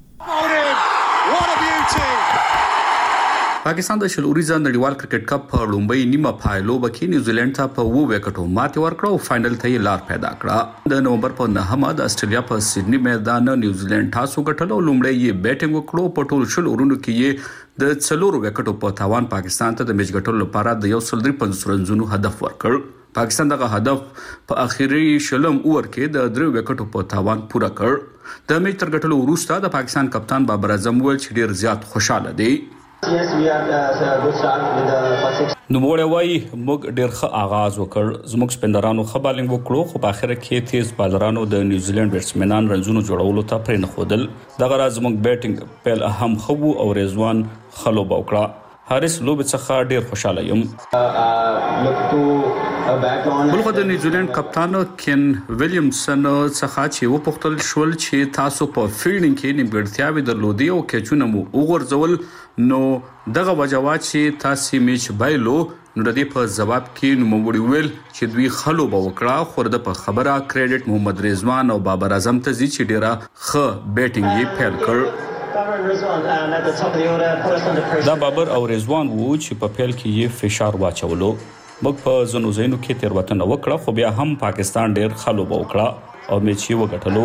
پاکستان د شلوريزه نړیوال کرکټ کپ په لومبي نیمه پایلوبه کې نیوزیلند ته په وو وکټو ماته ورکړه او فائنل ته لار پیدا کړه. د نومبر په نهمه د استرالیا په سیدنی میدان نیوزیلند تاسو ګټل او لومړی یې بیټینګ وکړو. په ټول شل اورونو کې یې د څلورو وکټو په تاوان پاکستان ته د میچ ګټلو لپاره د یو سل درې پنځوس رنونو هدف ورکړ. پاکستان دغه هدف په اخیری شلم اوور کې د درو وکټو په تاوان پوره کړ. د میچ تر ګټلو وروسته د پاکستان کپتان بابر اعظم ول چې ډیر زیات خوشاله دی. Yes, we had a good start with the first six. نو موږ وایي موږ ډېر ښه آغاز وکړ. زموږ سپندرانو ښه بالینګ وکړو خو په اخر کې تیز بالرانو د نیوزیلند بیټسمنان رنزونو جوړولو ته پرې نه خودل. دغه راز موږ بیټینګ پیل هم خو او رضوان خلو وکړه. حارس لوب څخه ډېر خوشاله یم. بلخو د نیوزیلند کپتان کین ویلیامسن څخه چې و پختل شول چې تاسو په فیلډینګ کې نیمګړتیاوې درلودې او کېچونه مو وګرځول نو دغه وجوه چې تاسو میچ بایلو نو د دې په جواب کې نو موږ ویل چې دوی خلو به وکړه خو د په خبره کریډټ محمد رضوان او بابر اعظم ته چې ډیره ښه بیټینګ یې پیل کړ. دا بابر او رضوان وو چې په پیل کې یې فشار واچولو. موږ په زنو زینو کې تیروتنه وکړه خو بیا هم پاکستان ډیر خلو وکړه. او میچ یې وګټلو.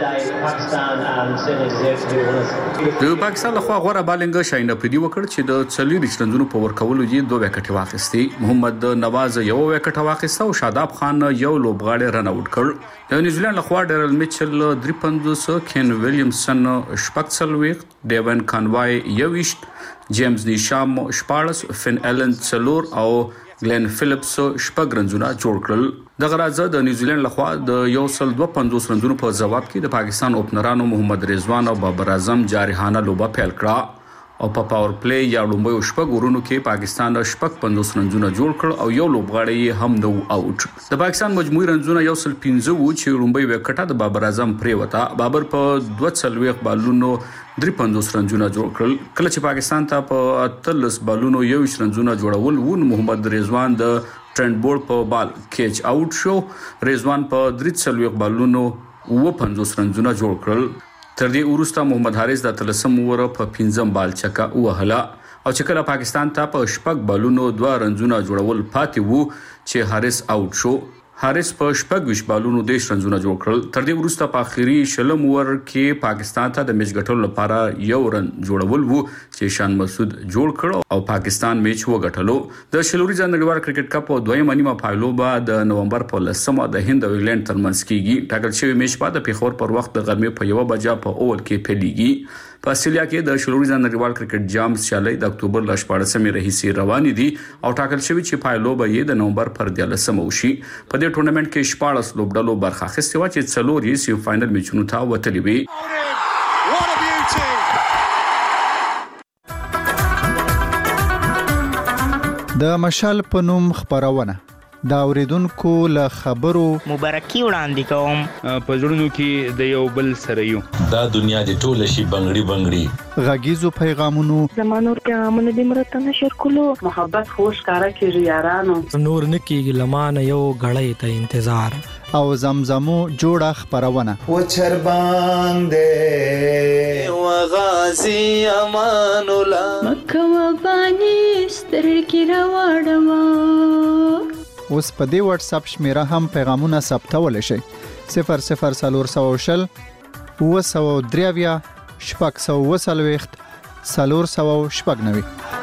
د پاکستان لخوا غوره بالنګ شاهین افریدي وکړ چې د څلور رنونو په ورکولو یې دوه وکټې واخیستې. محمد نواز یو وکټ واخیسته او شاداب خان یو لوبغاړی رن اوټ کړ. د نیوزیلند لخوا ډیرل میچل درې پنځوس، کین ویلیامسن شپږ څلوېښت، ډیون کانوای یوویشت، جیمز نیشام شپاړس، فین ایلن څلور او گلین فلیپس شپږ رنونه جوړ کړل. دغه راځه د نیوزیلند لخوا د یو سل دوه پنځوس رنونو په جواب کې د پاکستان اوپنرانو محمد رضوان او بابر اعظم جارحانه لوبه پیل کړه او په پاور پلی یا لومبي شپږ ورونو کې پاکستان شپږ پنځوس رنونه جوړ کړ او یو لوبغاړی هم نو اوټ. د پاکستان مجموعي رنونه یو سل پنځه وو چې لومبي وکټه د بابر اعظم پرې وتا. بابر په دوه څلوېښت بالونو درې پنځوس رنونه جوړ کړل. کله چې پاکستان ته په اتلس بالونو یو رنونه جوړول و، محمد رضوان د ټرند بورډ په بال کیچ اوټ شو. رضوان په درې څلوېښت بالونو و پنځوس رنونه جوړ کړل. تر دې وروسته محمد حارث د تلسم وره په پنځم بال چکا وهله او چې کله پاکستان ته په شپږ بالونو دوه رنونه جوړول پاتې وو چې حارث اوټ شو. حارث په شپږ ویش بالونو دیش رنونه جوړ کړل. تر دې وروسته په اخیری شلم ور کې پاکستان ته د میچ ګټلو لپاره یو رن جوړول وو چې شان مسعود جوړ کړ او پاکستان میچ وګټلو. د شلوريزه نړیوال کرکټ کپ په دویمه نیمه پایلوبه د نومبر په لسمه د هند او انګلند ترمنځ کیږي. ټاکل شوی میچ بعد د پیښور پر وخت د غرمې په یو بجه په اول کې پیلېږي. په استرالیا کې د شلوريزه نړیوال کرکټ جام سیالي د اکتوبر ل شپاړسمې راهیسې روانې دي او ټاکل شوی چې پایلوبه یې د نومبر پر دیارلسمه وشي. په دې ټورنمنت کې شپاړس لوبډلو برخه اخیستې و چې څلور یې سیمه فائنل میچونو ته وتلې وي. د مشال په نوم خبرونه دا اوریدونکو له خبرو مبارکي وړاندې کوم. په ژوندونو کې د یو بل سره یو دا دنیا د ټوله شي بنگړي بنگړي غږیزو پیغامونو زمانور پیغامونه د مرته نشر کولو محبت خوش کارا کې یارانو نور نکیږي لمانه یو غړې ته انتظار او زمزمو جوړه خبرونه و چر باندې و غازی امان الله مکه و بانی سترګې راوړم. اوس په دې واتس اپ شمیره هم پیغامونه ثبتول شي صفر صفر څلور سوه شل اوه سوه درې اویا شپږ سوه اوه څلوېښت څلور سوه شپږ نوي.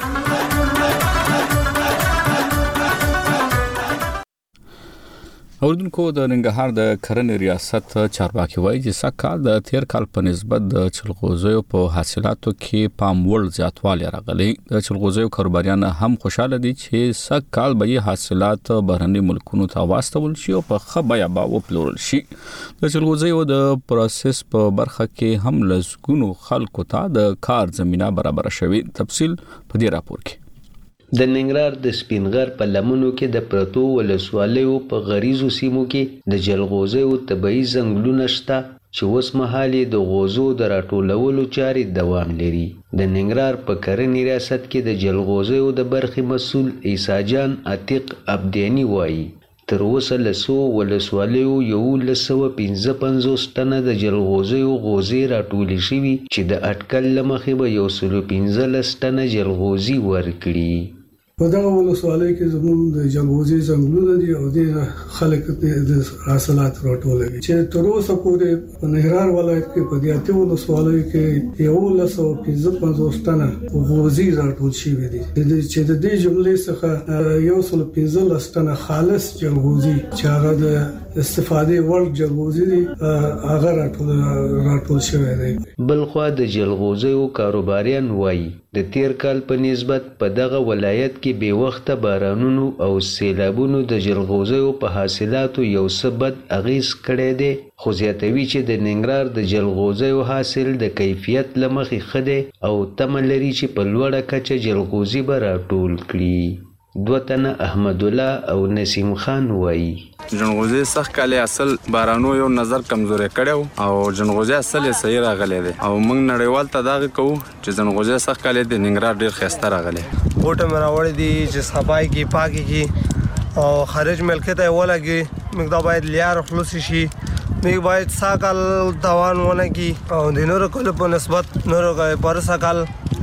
اوردونکو د ننګرهار د کرنې ریاست چارواکي وایي چې سږکال د تیر کال په نسبت د چلغوزیو په حاصلاتو کې پام وړ زیاتوالی راغلی. د چلغوزیو کاروباریان هم خوشاله دي چې سږکال به یې حاصلات بهرني ملکونو ته واستول شي او په ښه بیه به وپلورل شي. د چلغوزیو د پروسس په برخه کې هم لسګونو خلکو ته د کار زمينه برابر شوي. تفصیل په دې راپور کې. د ننګرهار د سپینغر په لمنو کې د پرتو ولسوالیو په غریزو سیمو کې د جلغوزیو طبیعي ځنګلونه شته چې اوس مهال د غوزو د راټولولو چارې دوام لري. د ننګرهار په کرنې ریاست کې د جلغوزیو د برخې مسؤل عیسی جان عتیق عبدیانی وایي تر اوسه لسو ولسوالیو یولس سوه پنځه پنځوس ټنه د جلغوزیو غوزې راټولې شوي چې د اټکل له مخې به یو سل پنځلس ټنه جلغوزي ورکړي. په دغه ولسوالۍ کې زموږ د جلغوزي ځنګلونه دي او د خلک د حاصلات راټولوي چې تر اوسه پورې په ننګرهار ولایت کې په دې اته ولسوالیو کې یولس سوه پنځه پنځوس ټنه غوزي راټول شوي دي چې د دې جملې څخه یو سل پنځلس ټنه خالص جلغوزي چې هغه د استفادې وړ جلغوزي دي هغه راټول راټول شوی دی. بلخوا د جلغوزیو کاروباریان وایي د تیر کال په نسبت په دغه ولایت کې بې وخته بارانونو او سیلابونو د جلغوزیو په حاصلاتو یو څه بد اغیز کړی دی، خو زیاتوي چې د ننګرهار د جلغوزیو حاصل د کیفیت له مخې ښه دی او تمه لري چې په لوړه کچه جلغوزي به راټول کړي. دوه تنه احمد الله او نسیم خان وایي جنغوزي سخت کاله اصل بارانو یو نظر کمزوري کړو او جنغوزي اصل یې صحیح راغلی دی او موږ نړیوال ته دا کوو چې جنغوزي سخت کاله د ننګرهار ډیر خسته راغلی. بوټه مراوړې دي چې صفای کی پاکي کی او خارج ملکه ته ولګي موږ دا باید لیار خلاص شي. موږ باید ساکل دوان ونه کی او د نورو کله په نسبت نورو پر ساکل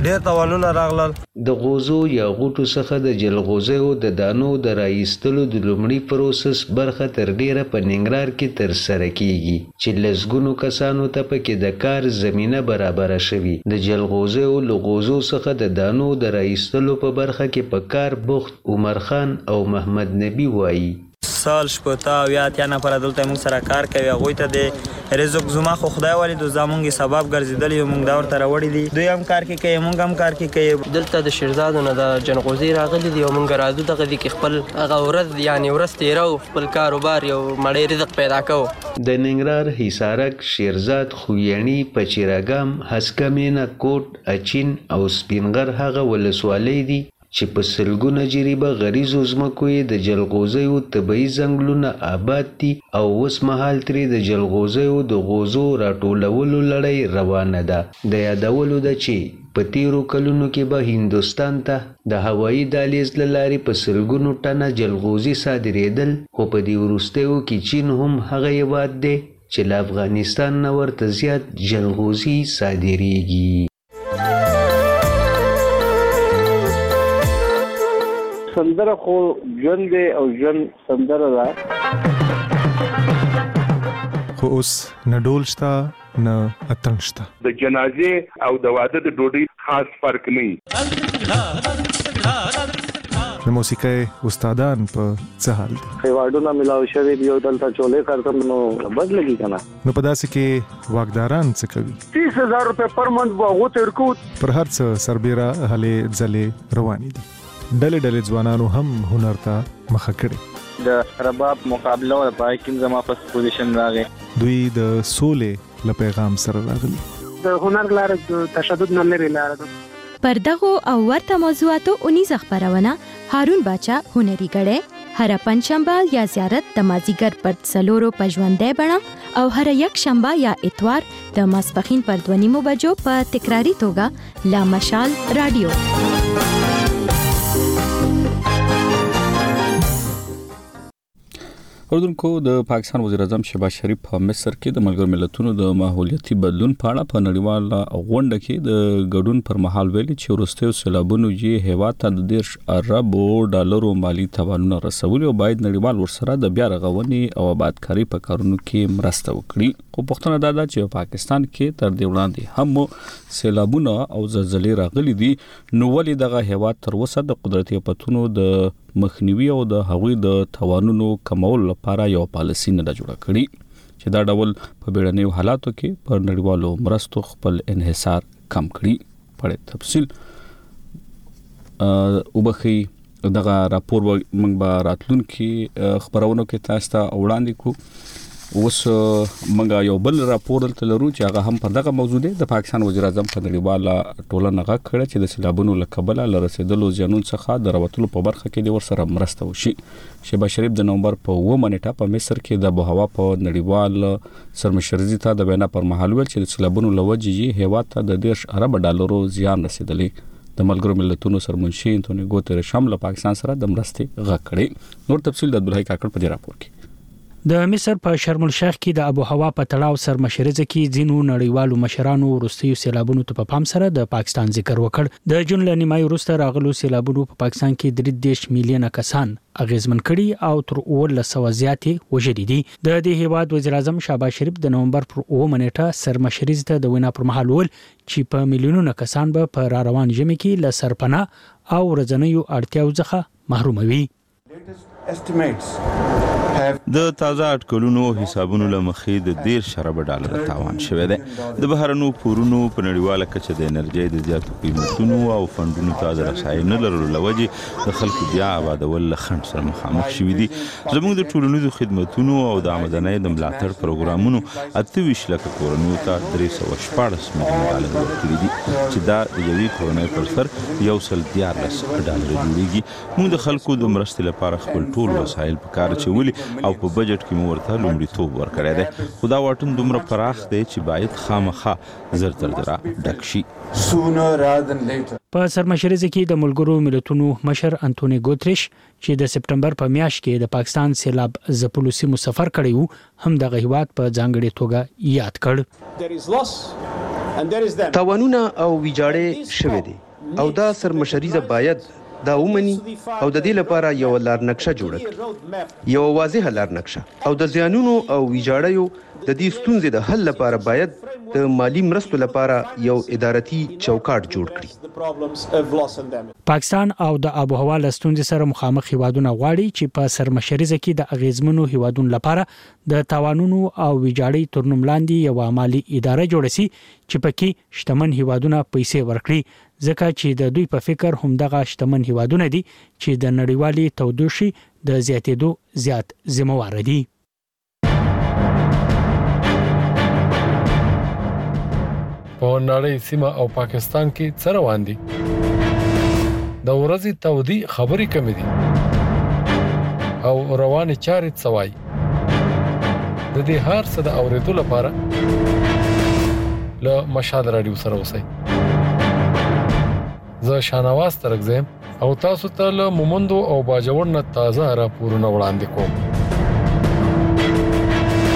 ډېر تاوانونه راغلل. د غوزو یا غوټو څخه د جلغوزیو د دانو د رایستلو د لومړي پروسس برخه تر ډیره په ننګرهار کې ترسره کیږي چې لسګونو کسانو ته پکې د کار زمینه برابره شوي. د جلغوزیو له غوزو څخه د دانو د رایستلو په برخه کې په کار بوخت عمر خان او محمد نبی وایي. سال شپږ او یا اتیا نفره دلته موږ سره کار کوي. هغوی ته د رزق زما خو خدای ولې د زمونږ سبب ګرځېدلی یو موږ دا ورته راوړي دي. دوی هم کار کې کوي، موږ هم کار کې کوي. دلته د شیرزادو نه د جلغوزي راغلي دي او موږ راځو دغه دي کې خپل هغه ورځ یعنې ورځ تېرو، خپل کاروبار یو مړی رزق پیدا کوو. د ننګرهار، حصارک، شیرزاد، خویاڼي، پچیراګام، هسکمینه، کوټ، اچین او سپینغر هغه ولسوالۍ دي چې په سلګونه جریبه غریزو ځمکو یې د جلغوزیو طبیعي ځنګلونه آباد دي او اوس مهال ترې د جلغوزیو د غوزو راټولولو لړۍ روانه ده. د یادولو ده چې په تیرو کلونو کې به هندوستان ته د هوایي دهلیز له لارې په سلګونو ټنه جلغوزي صادرېدل، خو په دې وروستیو کې چین هم هغه هېواد دی چې له افغانستان نه ورته زیات جلغوزي صادرېږي. سندره خو ژوند دی او ژوند سندره ده. خو اوس نه ډول شته نه اتڼ شته. د جنازې او د واده د ډوډۍ خاص فرق نه وي. د موسیقۍ استادان په څه حال دي؟ ایوارډونه ملاو شوي دي او دلته چولې کارتم نو بد لګي که نه. نو په داسې کې واکداران څه کوي؟ تیس هزار روپۍ پر منت به هغو ته ورکوو. پر هر څه سربیره هلې ځلې روانې دي. ډلې ډلې ځوانانو هم هنر ته مخه کړې. د رباب مقابله او پای کې زما په پوزیشن راغی. دوی د سولې له پیغام سره راغلي. د هنر لاره د تشدد نه لري لاره ده. پر دغو او ورته موضوعاتو اونیزه خپرونه هارون باچا هنري غړې هر پنځشنبه یا زیارت د مازیګر پر څلورو په ژوندۍ بڼه او هر یک شنبه یا اتوار د ماسپښین پر دوه نیمو بجو په تکراری توګه لا مشال رادیو. اردوونکو د پاکستان وزیر اعظم شهباز شریف په مصر کې د ملګرو ملتونو د ماحولیاتي بدلون په اړه په نړیواله غونډه کې د ګډون پر مهال ویلي چې وروستیو سیلابونو یې هیواد ته د دېرش اربو ډالرو مالی تاوانونه رسولي او باید نړیوال ورسره د بیا رغونې او آبادکاري په کارونو کې مرسته وکړي. خو پوښتنه دا ده چې پاکستان کې تر دې وړاندې هم سیلابونه او زلزلې راغلي دي، نو ولې دغه هیواد تر اوسه د قدرتي آفتونو د مخنیوي او د هغوی د توانونو کمولو لپاره یو پالیسي نه ده جوړه کړې چې دا ډول په بیړنیو حالاتو کې پر نړیوالو مرستو خپل انحصار کم کړي. په تفصیل وبخي دغه راپور موږ به راتلونکي خبرونو کې تاسو ته وړاندې کوو. اوس موږ یو بل راپور دلته لرو چې هغه هم پر دغه موضوع دی. د پاکستان وزیر اعظم په نړیواله ټولنه غږ کړی چې د سیلابونو له کبله له رسېدلو زیانونو څخه د راوتلو په برخه کې د ورسره مرسته وشي. شهباز شریف د نومبر په اوومه نیټه په مصر کې د آب هوا په نړیوال سرمشرزي ته د وینا پر مهال ویل چې د سیلابونو له وجې یې هیواد ته د دېرش ارب ډالرو زیان رسېدلی. د ملګرو ملتونو سرمنشي انټونیو ګوتریش هم له پاکستان سره د مرستې غږ کړی. نور تفصیل د عبدالحی کاکړ په دې راپور کې. د مصر په شرم الشیخ کې د آب و هوا په تړاو سرمشرزه کې ځینو نړیوالو مشرانو وروستیو سیلابونو ته په پام سره د پاکستان ذکر وکړ. د جون له نیمایي وروسته راغلو سیلابونو په پاکستان کې درې دېرش میلیونه کسان اغیزمن کړي او تر اوولس سوه زیاتې وژلي دي. د دې هیواد وزیر اعظم شهباز شریف د نومبر پر اوومه نیټه سرمشرزې ته د وینا پر مهال وویل چې په میلیونونو کسان به په را روان ژمي کې له سرپناه او ورځنیو اړتیاو څخه محروموي. د تازه اټکلونو حسابونو لمخې د دېرش ارب ډالر تاوان شوی دی. د بهرنیو پورونو په نړیواله کچه د انرژۍ د زیاتو قیمتونو او فنډونو ته د رسایي نه لرلو له وجې د خلکو بیا آبادول له خنډ سره مخامخ شوي دي. زموږ د ټولنیزو خدمتونو او د آمدنۍ د ملاتړ پروګرامونو اته ویشت لکه کورنیو ته درې سوه شپاړس میلیونه ډالر ورکړي دي چې دا د یوې کورنۍ پر سر یو سل دیارلس ډالره جوړیږي. موږ د خلکو د مرستې لپاره خپل ټول وسایل په کار اچولي او په بجټ کې مو ورته لومړیتوب ورکړی دی. خو دا واټن دومره پراخ دی چې باید خامخا زر تر زره ډک شي. په سرمشرزه کې د ملګرو ملتونو مشر انټونیو ګوتریش چې د سپټمبر په میاشت کې د پاکستان سیلاب ځپلو سیمو سفر کړی و هم دغه هیواد په ځانګړې توګه یاد کړ. تاوانونه او ویجاړې شوې دي او دا سرمشریزه باید دا ومني او د دې لپاره یو لار نقشه جوړه کړي، یو واضحه لار نقشه، او د زیانونو او ویجاړیو د دې ستونزې د حل لپاره باید د مالی مرستو لپاره یو ادارتي چوکاټ جوړ کړي. پاکستان او د آب و هوا له ستونزې سره مخامخ هیوادونه غواړي چې په سرمشریزه کې د اغیزمنو هیوادونو لپاره د تاوانونو او ویجاړۍ تر نوم لاندې یو مالی اداره جوړه شي چې پکې شتمن هیوادونه پیسې ورکړي، ځکه چې د دوی په فکر همدغه شتمن هیوادونه دي چې د نړیوالي تودوخې د زیاتېدو زیات ذمہوار دي. په نړۍ سیمه او پاکستان کې څه روان دي؟ د ورځې تودي خبرې کمې دي او روانې چارې څوای. د دې هر څه د اورېدو لپاره له مشهد رادیو سره اوسئ. زه شانواز ترک زم او تاسو ته له مومندو او باجوړ نه تازه راپورونه وړاندې کوم.